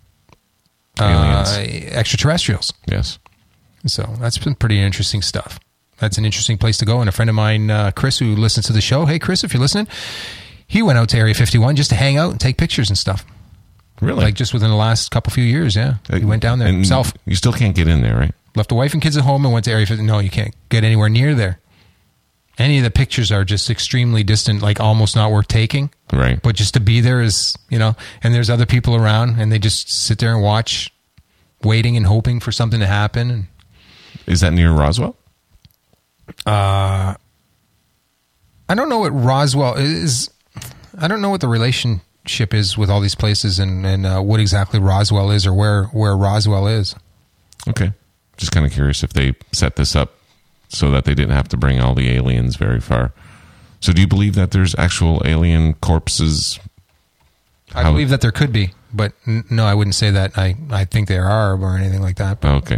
uh, extraterrestrials. Yes. So that's been pretty interesting stuff. That's an interesting place to go. And a friend of mine, uh, Chris, who listens to the show, hey, Chris, if you're listening, he went out to Area fifty-one just to hang out and take pictures and stuff. Really? Like just within the last couple few years, yeah. He went down there And himself. You still can't get in there, right? Left the wife and kids at home and went to Area fifty. No, you can't get anywhere near there. Any of the pictures are just extremely distant, like almost not worth taking. Right. But just to be there is, you know, and there's other people around and they just sit there and watch, waiting and hoping for something to happen. And Is that near Roswell? I don't know what Roswell is. I don't know what the relationship is with all these places and, and uh, what exactly Roswell is or where, where Roswell is. Okay. Just kind of curious if they set this up so that they didn't have to bring all the aliens very far. So do you believe that there's actual alien corpses? I How- believe that there could be, but n- no, I wouldn't say that I, I think there are or anything like that. But Oh, okay.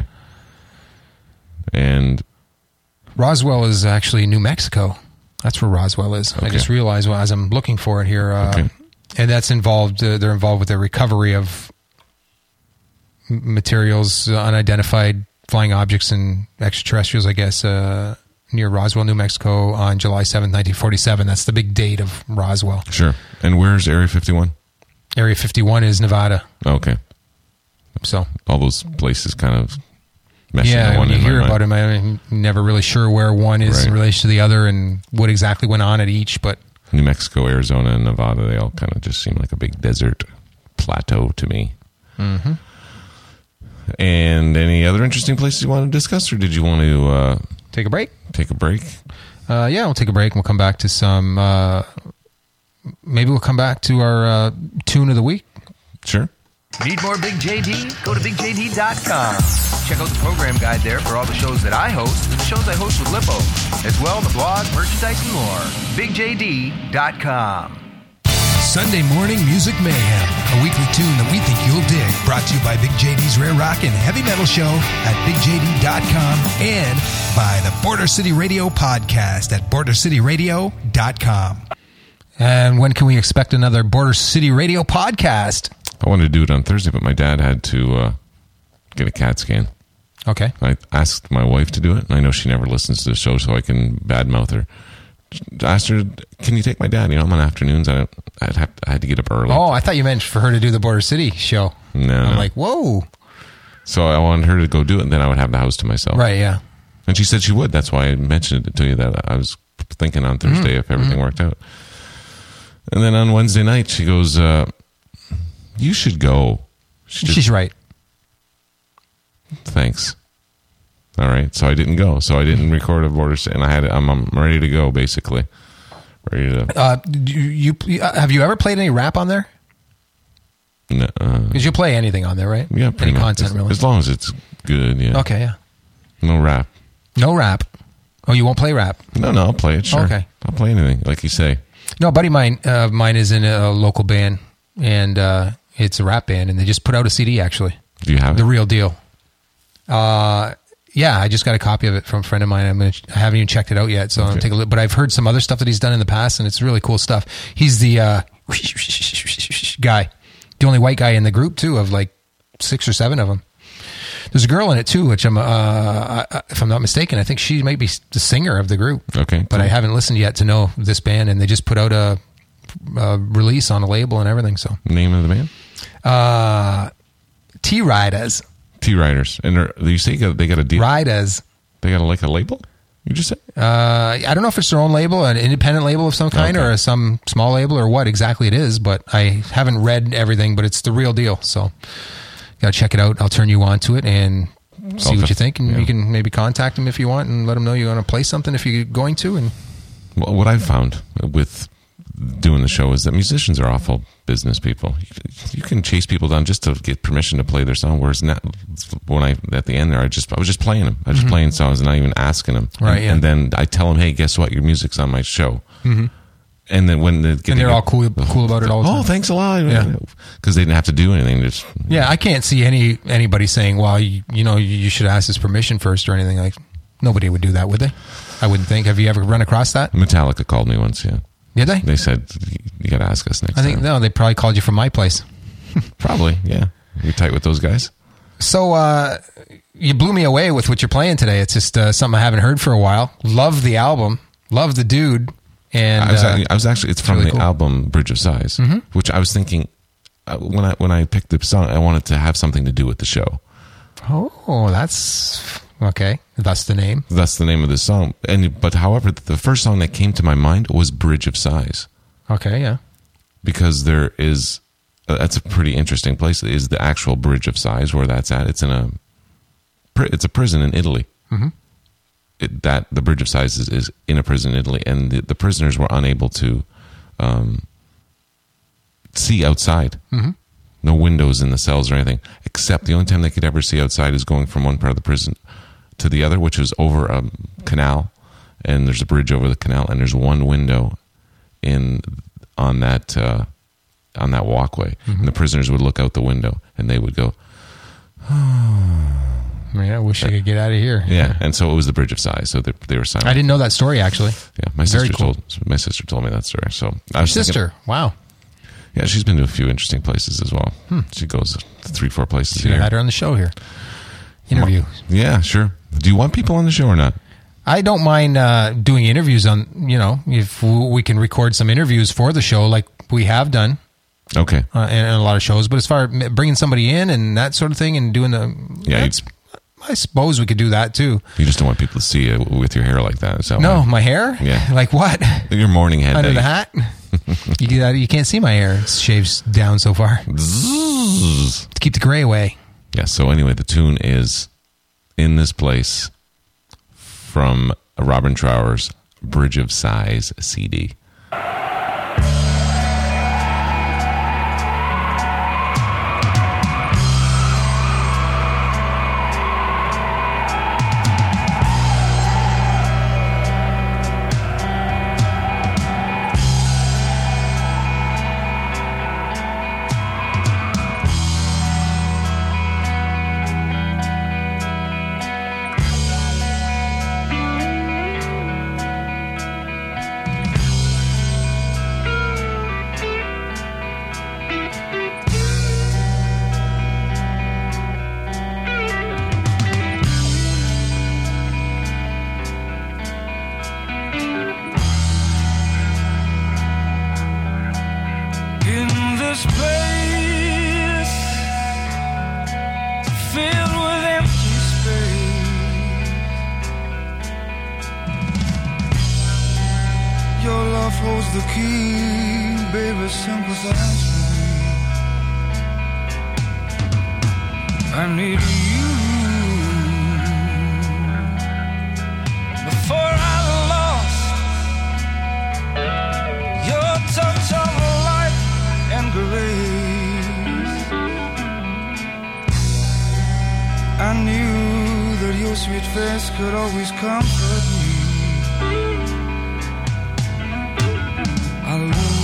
And Roswell is actually New Mexico. That's where Roswell is. I Okay. just realized well, as I'm looking for it here. Uh, Okay. And that's involved, uh, they're involved with the recovery of m- materials, uh, unidentified flying objects and extraterrestrials, I guess, uh, near Roswell, New Mexico on July seventh, nineteen forty-seven. That's the big date of Roswell. Sure. And where's Area fifty-one? Area fifty-one is Nevada. Okay. So all those places kind of mesh yeah, into one when you in my hear mind. about them, I'm never really sure where one is Right. in relation to the other and what exactly went on at each, but New Mexico, Arizona, and Nevada, they all kind of just seem like a big desert plateau to me. mm-hmm. And any other interesting places you want to discuss, or did you want to uh, Take a break? take a break? Uh, yeah, we'll take a break and we'll come back to some, uh, maybe we'll come back to our uh, tune of the week. Sure. Need more Big J D? Go to big j d dot com. Check out the program guide there for all the shows that I host and the shows I host with Lippo. As well, the blog, merchandise, and more. big j d dot com. Sunday Morning Music Mayhem, a weekly tune that we think you'll dig. Brought to you by Big J D's Rare Rock and Heavy Metal Show at big j d dot com and by the Border City Radio Podcast at border city radio dot com. And when can we expect another Border City Radio podcast? I wanted to do it on Thursday, but my dad had to uh, get a CAT scan. Okay. I asked my wife to do it, and I know she never listens to the show, so I can badmouth her. I asked her, can you take my dad? You know, I'm on afternoons. I don't, I'd have I had to get up early. Oh, I thought you meant for her to do the Border City show. No, I'm no. like, whoa. So I wanted her to go do it, and then I would have the house to myself. Right, yeah. And she said she would. That's why I mentioned it to you, that I was thinking on Thursday Mm-hmm. if everything worked out. And then on Wednesday night, she goes, uh, you should go. She She's right. Thanks. All right. So I didn't go. So I didn't record a border, and I had. I'm, I'm ready to go. Basically, ready to. Uh, you, you uh, have you ever played any rap on there? No, uh, Because you play anything on there, right? yeah, pretty any much. content as, really. as long as it's good. Yeah. Okay, yeah. No rap. No rap. Oh, you won't play rap? No, no. I'll play it. Sure. Okay. I'll play anything, like you say. No, a buddy of mine, uh, mine is in a local band, and uh, it's a rap band, and they just put out a C D, actually. Do you have The it? real deal. Uh, yeah, I just got a copy of it from a friend of mine. I'm gonna, I haven't even checked it out yet, so I'm Okay. gonna take a look. But I've heard some other stuff that he's done in the past, and it's really cool stuff. He's the uh, guy, the only white guy in the group too, of like six or seven of them. There's a girl in it too, which I'm, uh, I- if I'm not mistaken, I think she might be the singer of the group. Okay, but cool. I haven't listened yet to know this band, and they just put out a, a release on a label and everything. So, Name of the band? uh, T Riders, T Riders. And they're- you say you got, they got a deal? Riders. They got a, like a label? You just said? Uh, I don't know if it's their own label, an independent label of some kind, Okay. or some small label, or what exactly it is. But I haven't read everything. But it's the real deal. So, got to check it out. I'll turn you on to it and see I'll what you def- think, and yeah. you can maybe contact them if you want, and let them know you're going to play something if you're going to. And Well, what I've found with doing the show is that musicians are awful business people. You can chase people down just to get permission to play their song. Whereas now, when I at the end there, I just I was just playing them. I was just playing songs and not even asking them. Right, And, yeah. and then I tell them, "Hey, guess what? Your music's on my show." Mm-hmm. And then when they get, And they're they all get- cool- cool about it all the Oh, time. thanks a lot. Yeah. Because they didn't have to do anything. Just yeah, I can't see any anybody saying, "Well, you, you know, you should ask his permission first or anything." Like, nobody would do that, would they? I wouldn't think. Have you ever run across that? Metallica called me once. Yeah, Did they? they said you got to ask us next I think time. no. They probably called you from my place. Probably. Yeah, you're tight with those guys. So uh, you blew me away with what you're playing today. It's just uh, something I haven't heard for a while. Love the album. Love the dude. And I was, uh, I was actually it's from really the cool. album Bridge of Sighs, Mm-hmm. which I was thinking uh, when I when I picked the song, I wanted to have something to do with the show. oh, that's okay. That's the name. That's the name of the song. And but however, the first song that came to my mind was Bridge of Sighs, Okay, yeah. because there is uh, that's a pretty interesting place. Is the actual Bridge of Sighs where that's at? It's in a pri- it's a prison in Italy. Mm-hmm. It, that the Bridge of Sighs is, is in a prison in Italy, and the, the prisoners were unable to um, see outside. Mm-hmm. No windows in the cells or anything, except the only time they could ever see outside is going from one part of the prison to the other, which was over a canal, and there's a bridge over the canal, and there's one window in on that uh, on that walkway, Mm-hmm. and the prisoners would look out the window, and they would go, Yeah, I wish I could get out of here. yeah, and so it was the Bridge of Sighs. So they, they were silent. I didn't know that story, actually. Yeah, my Very sister cool. told my sister told me that story. So I Your was thinking- sister. Wow. yeah, she's been to a few interesting places as well. She goes to three, four places a Should have year. had her on the show here. interview. Yeah, sure. Do you want people on the show or not? I don't mind uh, doing interviews on, you know, if we can record some interviews for the show like we have done. Okay. Uh, in, in a lot of shows. But as far as bringing somebody in and that sort of thing and doing the... Yeah, that's- I suppose we could do that too. You just don't want people to see you with your hair like that. So No, my hair? Yeah. Like what? Your morning head. Under day. the hat? you do that, you can't see my hair. It's shaved down so far. Zzz. To keep the gray away. Yeah, so anyway, the tune is In This Place from Robin Trower's Bridge of Sighs C D. In this place filled with empty space, your love holds the key, baby, sympathize with me. I need you before I lost your touch of light and grace. I knew that your sweet face could always comfort me. I love you.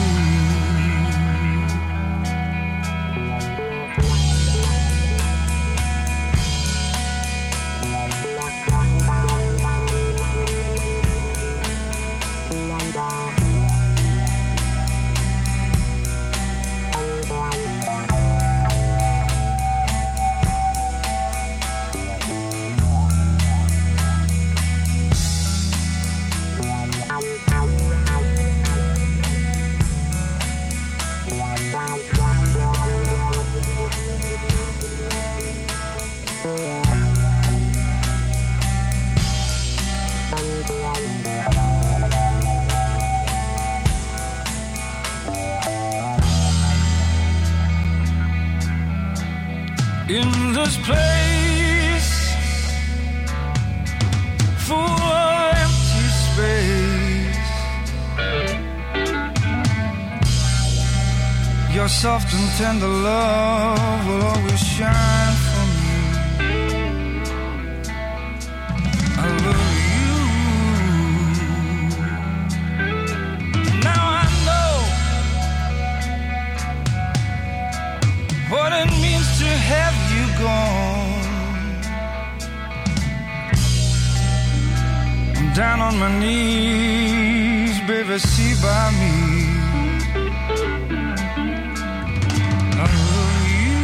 In this place full of empty space, your soft and tender love will always shine for me. I love you. Now I know what it means to have you gone. I'm down on my knees, baby, see by me. I love you.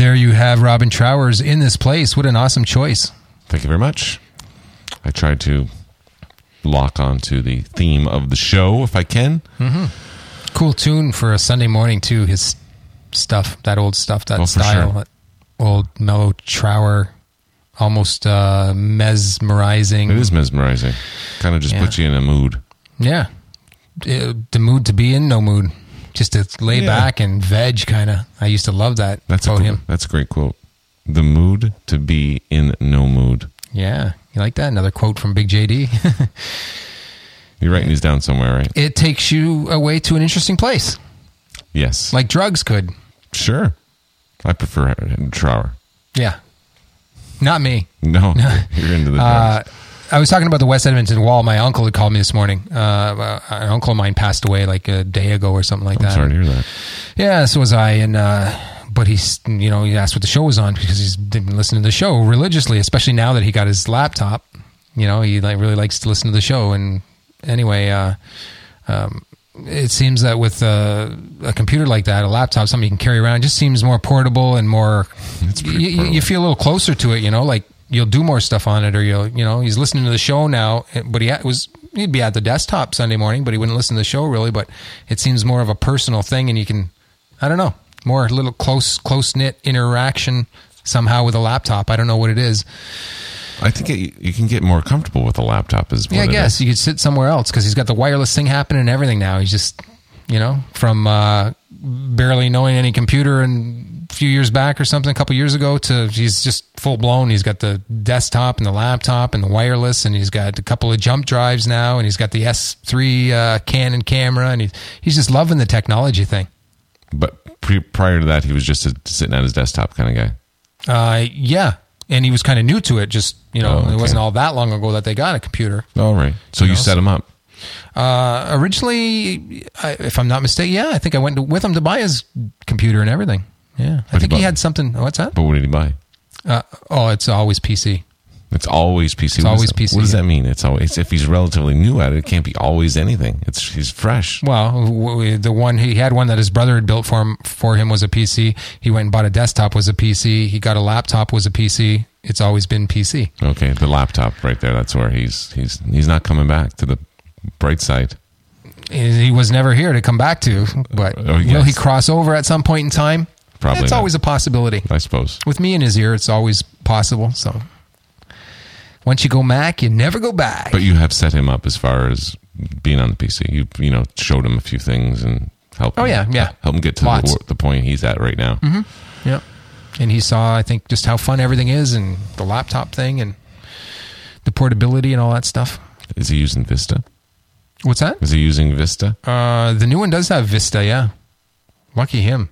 there you have Robin Trower's In This Place. What an awesome choice. Thank you very much. I tried to lock onto the theme of the show if I can. Mm-hmm. Cool tune for a Sunday morning, too. His stuff, that old stuff, that Oh, for style, sure. that old mellow Trower, almost uh, mesmerizing. It is mesmerizing. Kind of just Yeah. puts you in a mood. Yeah. Uh, the mood to be in, no mood. Just to lay Yeah. back and veg, kind of. I used to love that That's a about cool, him. that's a great quote. The mood to be in no mood. Yeah. You like that? Another quote from Big J D. You're writing these down somewhere, right? It takes you away to an interesting place, Yes. like drugs could. Sure. I prefer Trower. Yeah. Not me. No, you're into the Uh, drugs. I was talking about the West Edmonton Wall. My uncle had called me this morning. Uh, an uncle of mine passed away like a day ago or something like I'm that. sorry to hear that. Yeah, so was I. And uh, but he's, you know, he asked what the show was on because he's been listening to the show religiously, especially now that he got his laptop. You know, he like really likes to listen to the show. And anyway, uh, um, it seems that with uh, a computer like that, a laptop, something you can carry around, just seems more portable and more. It's pretty You, you, portable. you feel a little closer to it. You know, like you'll do more stuff on it, or you'll, you know, he's listening to the show now, but he ha- was he'd be at the desktop Sunday morning, but he wouldn't listen to the show really. But it seems more of a personal thing, and you can, I don't know, more little close close knit interaction somehow with a laptop. I don't know what it is. I think it, you can get more comfortable with a laptop as well. Yeah, I guess you could sit somewhere else because he's got the wireless thing happening and everything now. He's just, you know, from uh, barely knowing any computer and a few years back or something, a couple years ago, to he's just full blown. He's got the desktop and the laptop and the wireless, and he's got a couple of jump drives now, and he's got the S three uh, Canon camera, and he's he's just loving the technology thing. But pre- prior to that, he was just a sitting at his desktop kind of guy. Uh, yeah, and he was kind of new to it. Just you know, Oh, okay. it wasn't all that long ago that they got a computer. All right. So you, know, set him up. Uh, originally, I, if I'm not mistaken, yeah, I think I went to, with him to buy his computer and everything. Yeah, I What think did he he buy? had something. What's that? But what did he buy? Uh, oh, it's always P C. It's always P C. It's What does always that- P C, What does yeah. that mean? It's always, if he's relatively new at it, it can't be always anything. It's he's fresh. Well, w- w- the one he had one that his brother had built for him for him was a P C. He went and bought a desktop, was a P C. He got a laptop, was a P C. It's always been P C. Okay, the laptop right there. That's where he's he's he's not coming back to the bright side. He was never here to come back to, but Oh, will yes. he cross over at some point in time? Probably It's not. always a possibility. I suppose. With me in his ear, it's always possible. So once you go Mac, you never go back. But you have set him up as far as being on the P C. You you know showed him a few things and helped. Oh, him, yeah, yeah. Help him get to Lots. the, the point he's at right now. Yeah. And he saw, I think, just how fun everything is and the laptop thing and the portability and all that stuff. Is he using Vista? What's that? Is he using Vista? Uh, the new one does have Vista, yeah. Lucky him.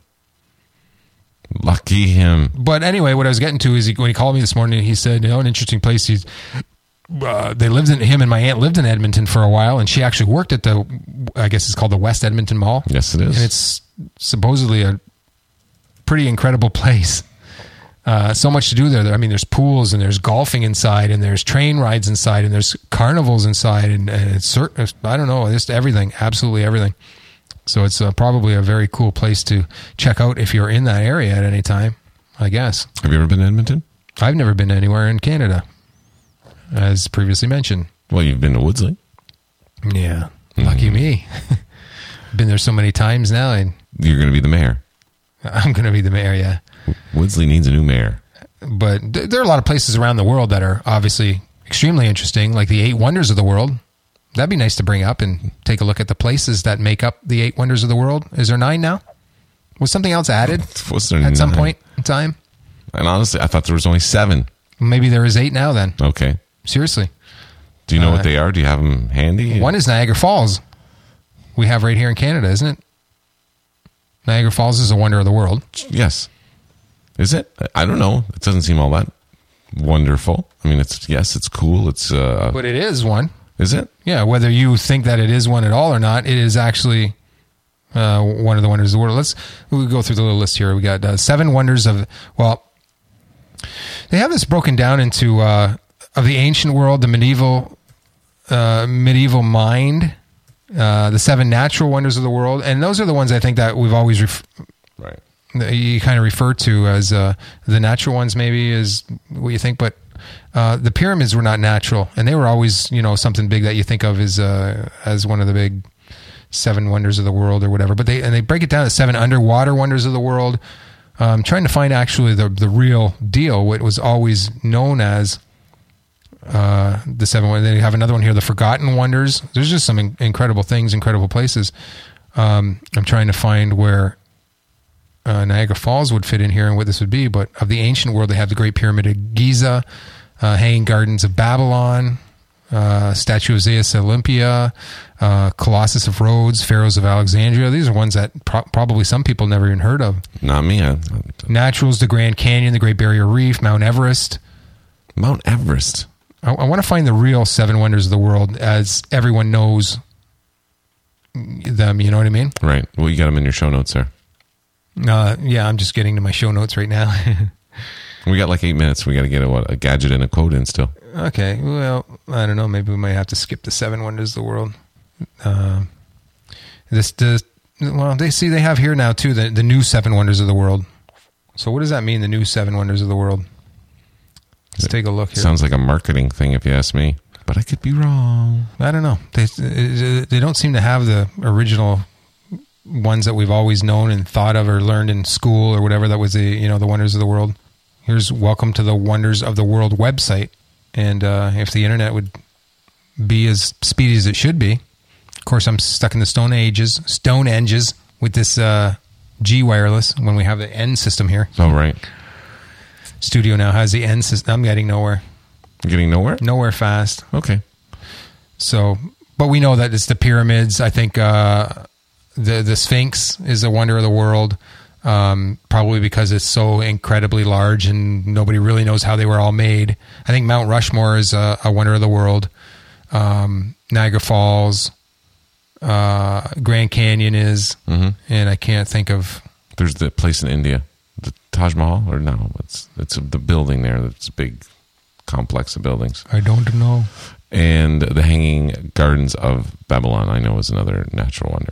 Lucky him. But anyway, what I was getting to is he, when he called me this morning, he said, you know, an interesting place. He's, uh, they lived in, him and my aunt lived in Edmonton for a while, and she actually worked at the, I guess it's called the West Edmonton Mall. Yes, it is. And it's supposedly a pretty incredible place. Uh, so much to do there. I mean, there's pools and there's golfing inside and there's train rides inside and there's carnivals inside and, and it's certain, I don't know, just everything, absolutely everything. So it's uh, probably a very cool place to check out if you're in that area at any time, I guess. Have you ever been to Edmonton? I've never been anywhere in Canada, as previously mentioned. Well, you've been to Woodsley. Yeah, lucky me. Been there so many times now, and You're going to be the mayor. I'm going to be the mayor, yeah. Woodsley needs a new mayor. But th- there are a lot of places around the world that are obviously extremely interesting, like the eight wonders of the world. That'd be nice to bring up and take a look at the places that make up the eight wonders of the world. Is there nine now? Was something else added Was there at some nine? point in time? And honestly, I thought there was only seven. Maybe there is eight now then. Okay. Seriously. Do you know Uh, what they are? Do you have them handy? One is Niagara Falls. We have right here in Canada, isn't it? Niagara Falls is a wonder of the world. Yes. Is it? I don't know. It doesn't seem all that wonderful. I mean, it's yes, it's cool. It's uh, But it is one. is it? Yeah, whether you think that it is one at all or not, it is actually uh, one of the wonders of the world. Let's we'll go through the little list here. We got uh, seven wonders of, well, they have this broken down into uh, of the ancient world, the medieval uh, medieval mind, uh, the seven natural wonders of the world, and those are the ones I think that we've always ref- Right. you kind of refer to as uh, the natural ones, maybe is what you think, but uh, the pyramids were not natural, and they were always, you know, something big that you think of as uh, as one of the big seven wonders of the world or whatever. But they and they break it down to seven underwater wonders of the world. Um, trying to find actually the the real deal, what was always known as uh, the seven wonders. Then you have another one here, the Forgotten Wonders. There's just some in- incredible things, incredible places. Um, I'm trying to find where uh, Niagara Falls would fit in here and what this would be. But of the ancient world, they have the Great Pyramid of Giza, uh, Hanging Gardens of Babylon, uh, Statue of Zeus Olympia, uh, Colossus of Rhodes, Pharaohs of Alexandria. These are ones that pro- probably some people never even heard of. Not me. I, Naturals, the Grand Canyon, the Great Barrier Reef, Mount Everest. Mount Everest. I, I want to find the real seven wonders of the world as everyone knows them. You know what I mean? Right. Well, you got them in your show notes there. Uh, yeah, I'm just getting to my show notes right now. We got like eight minutes. We got to get a, what, a gadget and a quote in still. Okay. Well, I don't know. Maybe we might have to skip the seven wonders of the world. Uh, this the well, they see they have here now too the the new seven wonders of the world. So what does that mean? The new seven wonders of the world. Let's take a look here. Sounds like a marketing thing, if you ask me. But I could be wrong. I don't know. They they don't seem to have the original ones that we've always known and thought of or learned in school or whatever. That was the you know the wonders of the world. Here's Welcome to the Wonders of the World website, and uh, if the internet would be as speedy as it should be. Of course, I'm stuck in the Stone Ages, Stone Ages with this uh, G wireless when we have the N system here. Oh, right. Studio now has the N system. I'm getting nowhere. You're getting nowhere? Nowhere fast. Okay. So, but we know that it's the pyramids. I think uh, the the Sphinx is a wonder of the world, um, probably because it's so incredibly large and nobody really knows how they were all made. I think Mount Rushmore is a, a wonder of the world. Um, Niagara Falls, uh, Grand Canyon is, mm-hmm. and I can't think of. There's the place in India, the Taj Mahal, or no? It's it's the building there. It's a big complex of buildings. I don't know. And the Hanging Gardens of Babylon, I know, is another natural wonder.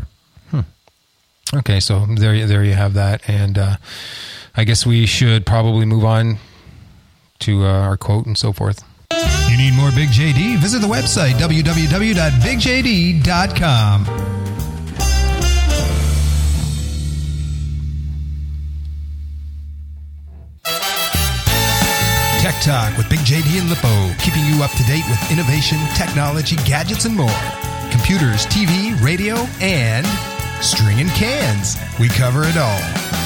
Hmm. Okay, so there, there you have that, and uh, I guess we should probably move on to uh, our quote and so forth. You need more Big J D? Visit the website w w w dot big j d dot com. Tech Talk with Big J D and Lippo, keeping you up to date with innovation, technology, gadgets, and more. Computers, T V, radio, and stringing cans. We cover it all.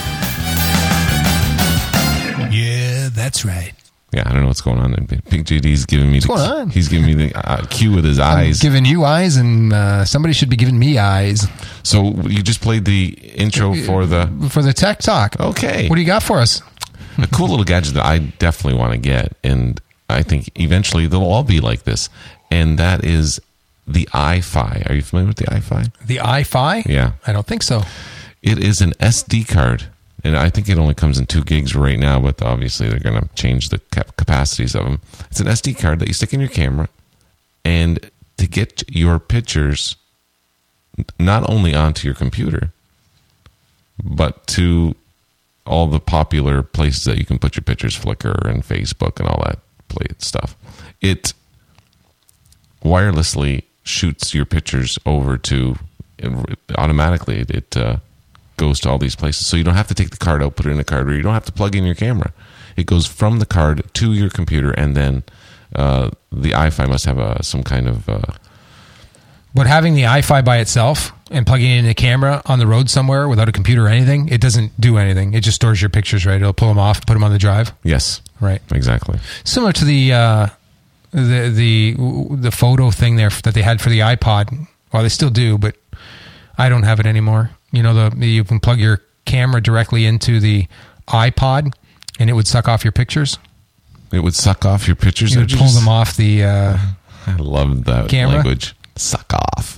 Yeah, that's right. Yeah, I don't know what's going on. Big J D's giving me what's the going on? He's giving me the uh, cue with his eyes. I'm giving you eyes, and uh, somebody should be giving me eyes. So you just played the intro for the for the Tech Talk. Okay. What do you got for us? A cool little gadget that I definitely want to get, and I think eventually they'll all be like this, and that is the iFi. Are you familiar with the iFi? The iFi? Yeah. I don't think so. It is an S D card, and I think it only comes in two gigs right now, but obviously they're going to change the cap- capacities of them. It's an S D card that you stick in your camera, and to get your pictures not only onto your computer, but to all the popular places that you can put your pictures, Flickr and Facebook and all that play stuff. It wirelessly shoots your pictures over to, automatically it uh, goes to all these places. So you don't have to take the card out, put it in a card, or you don't have to plug in your camera. It goes from the card to your computer, and then uh, the iFi must have a, some kind of... Uh, But having the iFi by itself and plugging in a camera on the road somewhere without a computer or anything, it doesn't do anything. It just stores your pictures, right? It'll pull them off, put them on the drive. yes. Right. Exactly. Similar to the uh, the the the photo thing there that they had for the iPod. Well, they still do, but I don't have it anymore. You know, the you can plug your camera directly into the iPod, and it would suck off your pictures. It would suck off your pictures. It would pull them off the. Uh, I love that camera? language. Suck off.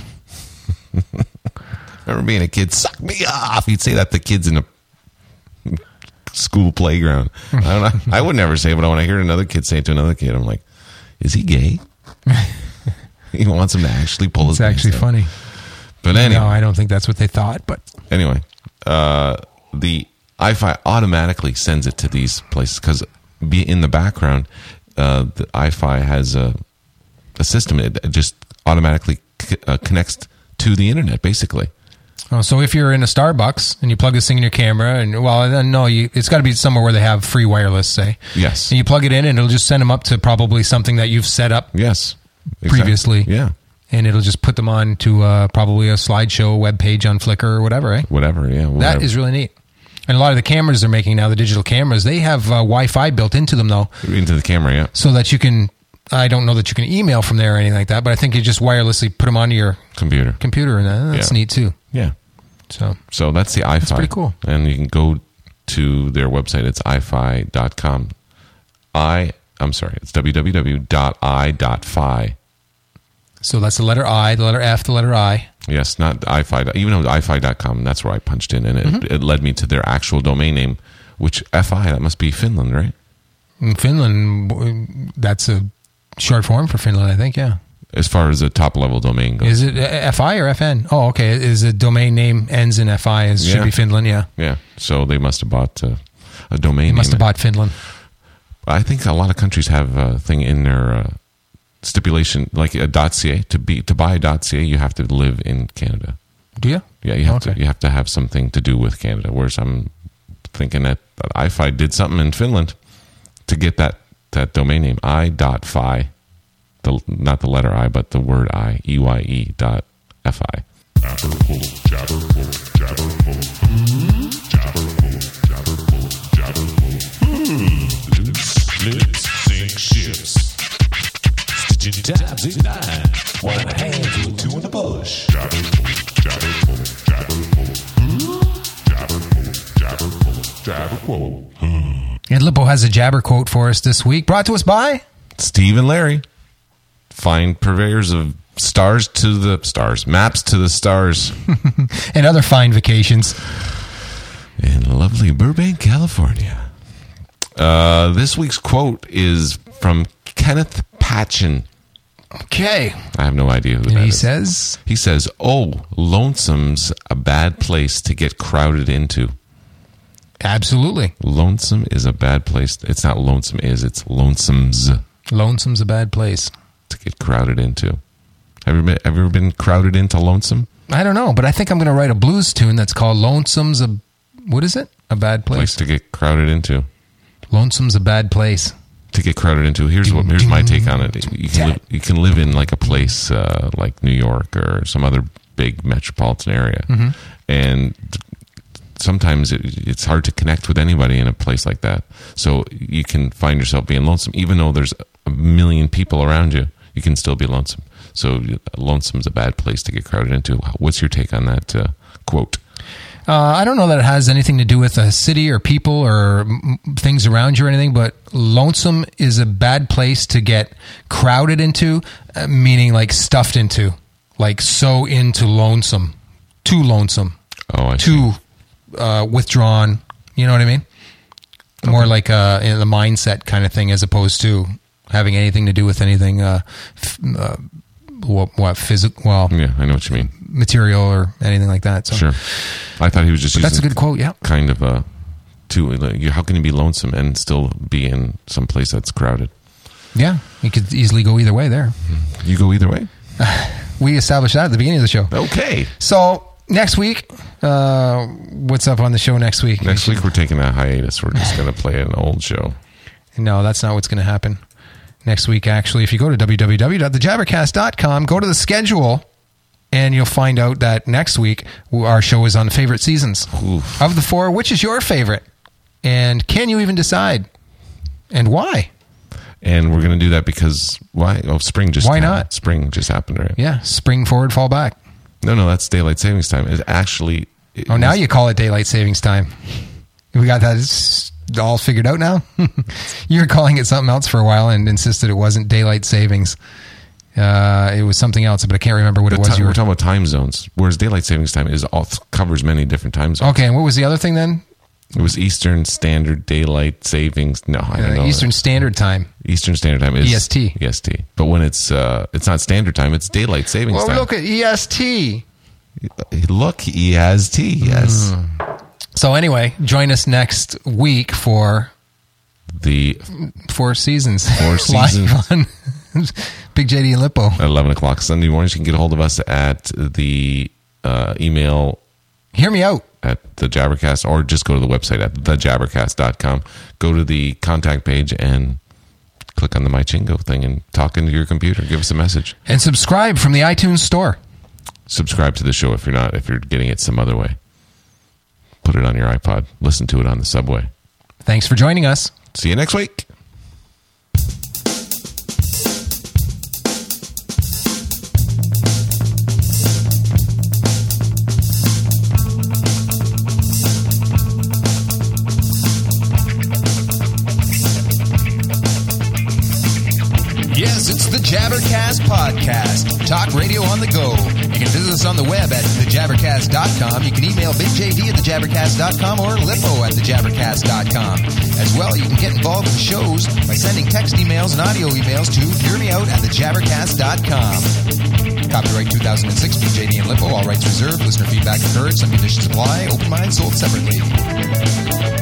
Remember being a kid, suck me off. You'd say that to kids in a school playground. I don't know. I would never say it, but when I hear another kid say it to another kid, I'm like, is he gay? He wants him to actually pull his it's actually pants funny. down. But anyway. No, I don't think that's what they thought, but Anyway, uh, the iFi automatically sends it to these places because be in the background, uh, the iFi has a, a system. It just automatically c- uh, connects to the internet, basically. Oh, so if you're in a Starbucks and you plug this thing in your camera, and well, then no, you, it's got to be somewhere where they have free wireless, say. Yes. And you plug it in, and it'll just send them up to probably something that you've set up Yes. Exactly. previously. Yeah. And it'll just put them on to uh, probably a slideshow web page on Flickr or whatever, eh? Whatever, yeah. Whatever. That is really neat. And a lot of the cameras they're making now, the digital cameras, they have uh, Wi-Fi built into them, though. Into the camera, yeah. So that you can, I don't know that you can email from there or anything like that, but I think you just wirelessly put them onto your Computer. computer, and that, that's Yeah. neat, too. Yeah. So So that's the iFi. That's pretty cool. And you can go to their website. It's i f i dot com. I, I'm sorry, it's w w w dot i dot f i. So that's the letter I, the letter F, the letter I. Yes, not iFi. Even though it's i f i dot com, that's where I punched in, and it, Mm-hmm. it led me to their actual domain name, which F I, that must be Finland, right? In Finland, that's a short form for Finland, I think, yeah. As far as the top level domain goes. Is it F I or F N? Oh, okay. Is the domain name ends in F I? It should Yeah. be Finland, yeah. Yeah, so they must have bought uh, a domain They name. must have bought Finland. I think a lot of countries have a thing in their uh, stipulation, like a .ca. To be to buy a .ca, you have to live in Canada. Do you? Yeah, you have Okay. to you have to have something to do with Canada. Whereas I'm thinking that iFi did something in Finland to get that, that domain name, i.fi, the not the letter I, but the word I, E Y E dot F I. Split, sink ships. Stitching tabs in nine. One in the hands with two in the bush. Jabber jabber jabber jabber jabber quote. And Lippo has a jabber quote for us this week, brought to us by... Steve and Larry, fine purveyors of stars to the stars, maps to the stars and other fine vacations. in lovely Burbank, California. Uh, this week's quote is from Kenneth Patchen. Okay. I have no idea who And that he is. says... He says, "Oh, lonesome's a bad place to get crowded into." Absolutely. Lonesome is a bad place. It's not lonesome is, it's lonesome's Lonesome's a bad place. to get crowded into. Have you been, have you ever been crowded into lonesome? I don't know, but I think I'm going to write a blues tune that's called Lonesome's a... What is it? A bad place? Place to get crowded into. Lonesome's a bad place. To get crowded into. Here's what. Here's my take on it. You can live, you can live in like a place uh, like New York or some other big metropolitan area, Mm-hmm. and sometimes it, it's hard to connect with anybody in a place like that. So you can find yourself being lonesome, even though there's a million people around you. You can still be lonesome. So lonesome's a bad place to get crowded into. What's your take on that uh, quote? Uh, I don't know that it has anything to do with a city or people or m- things around you or anything, but lonesome is a bad place to get crowded into, uh, meaning like stuffed into, like so into lonesome, too lonesome, Oh, I see. too uh, withdrawn. You know what I mean? More like uh, in the mindset kind of thing, as opposed to having anything to do with anything. Uh, f- uh, what, what physical? Well, Yeah, I know what you mean. material or anything like that. So Sure. I thought he was just But using that's a good quote. Yeah. kind of a to like, you- how can you be lonesome and still be in some place that's crowded? Yeah, you could easily go either way there. You go either way. We established that at the beginning of the show. Okay. So next week, uh, what's up on the show next week? Next week we're taking a hiatus. We're just going to play an old show. No, that's not what's going to happen. Next week, actually, if you go to w w w dot the jabbercast dot com, go to the schedule, and you'll find out that next week our show is on favorite seasons. Oof. Of the four, which is your favorite? And can you even decide? And why? And we're going to do that because why? Oh, spring just Why happened. not? Spring just happened, right? Yeah, spring forward, fall back. No, no, that's daylight savings time. It actually. It Oh, now was- you call it daylight savings time. We got that s- all figured out now? You were calling it something else for a while and insisted it wasn't daylight savings. Uh, it was something else, but I can't remember what the it was. ti- you we're were talking about time zones, whereas daylight savings time is all covers many different time zones. Okay, and what was the other thing then? It was Eastern Standard Daylight Savings. No, I don't Uh, know. Eastern Standard Time. Eastern Standard Time is E S T. E S T. But when it's uh, it's not Standard Time, it's Daylight Savings Well, Time. look at E S T. Look, E S T. Yes. Mm. So anyway, join us next week for The Four Seasons. Four Seasons. Live on Big J D and Lippo. At eleven o'clock Sunday mornings. You can get a hold of us at the uh, email Hear me out. at the Jabbercast, or just go to the website at the jabbercast dot com. Go to the contact page and click on the My Chingo thing and talk into your computer. Give us a message. And subscribe from the iTunes store. Subscribe to the show if you're not, if you're getting it some other way. Put it on your iPod. Listen to it on the subway. Thanks for joining us. See you next week. Yes, it's the Jabbercast Podcast. Talk radio on the go. You can visit us on the web at the jabbercast dot com. You can email Big J D at the jabbercast dot com or Lippo at the jabbercast dot com. As well, you can get involved with the shows by sending text emails and audio emails to hear me out at the jabbercast dot com. Copyright two thousand six, Big J D and Lippo. All rights reserved. Listener feedback encouraged. Some conditions apply. Open mind sold separately.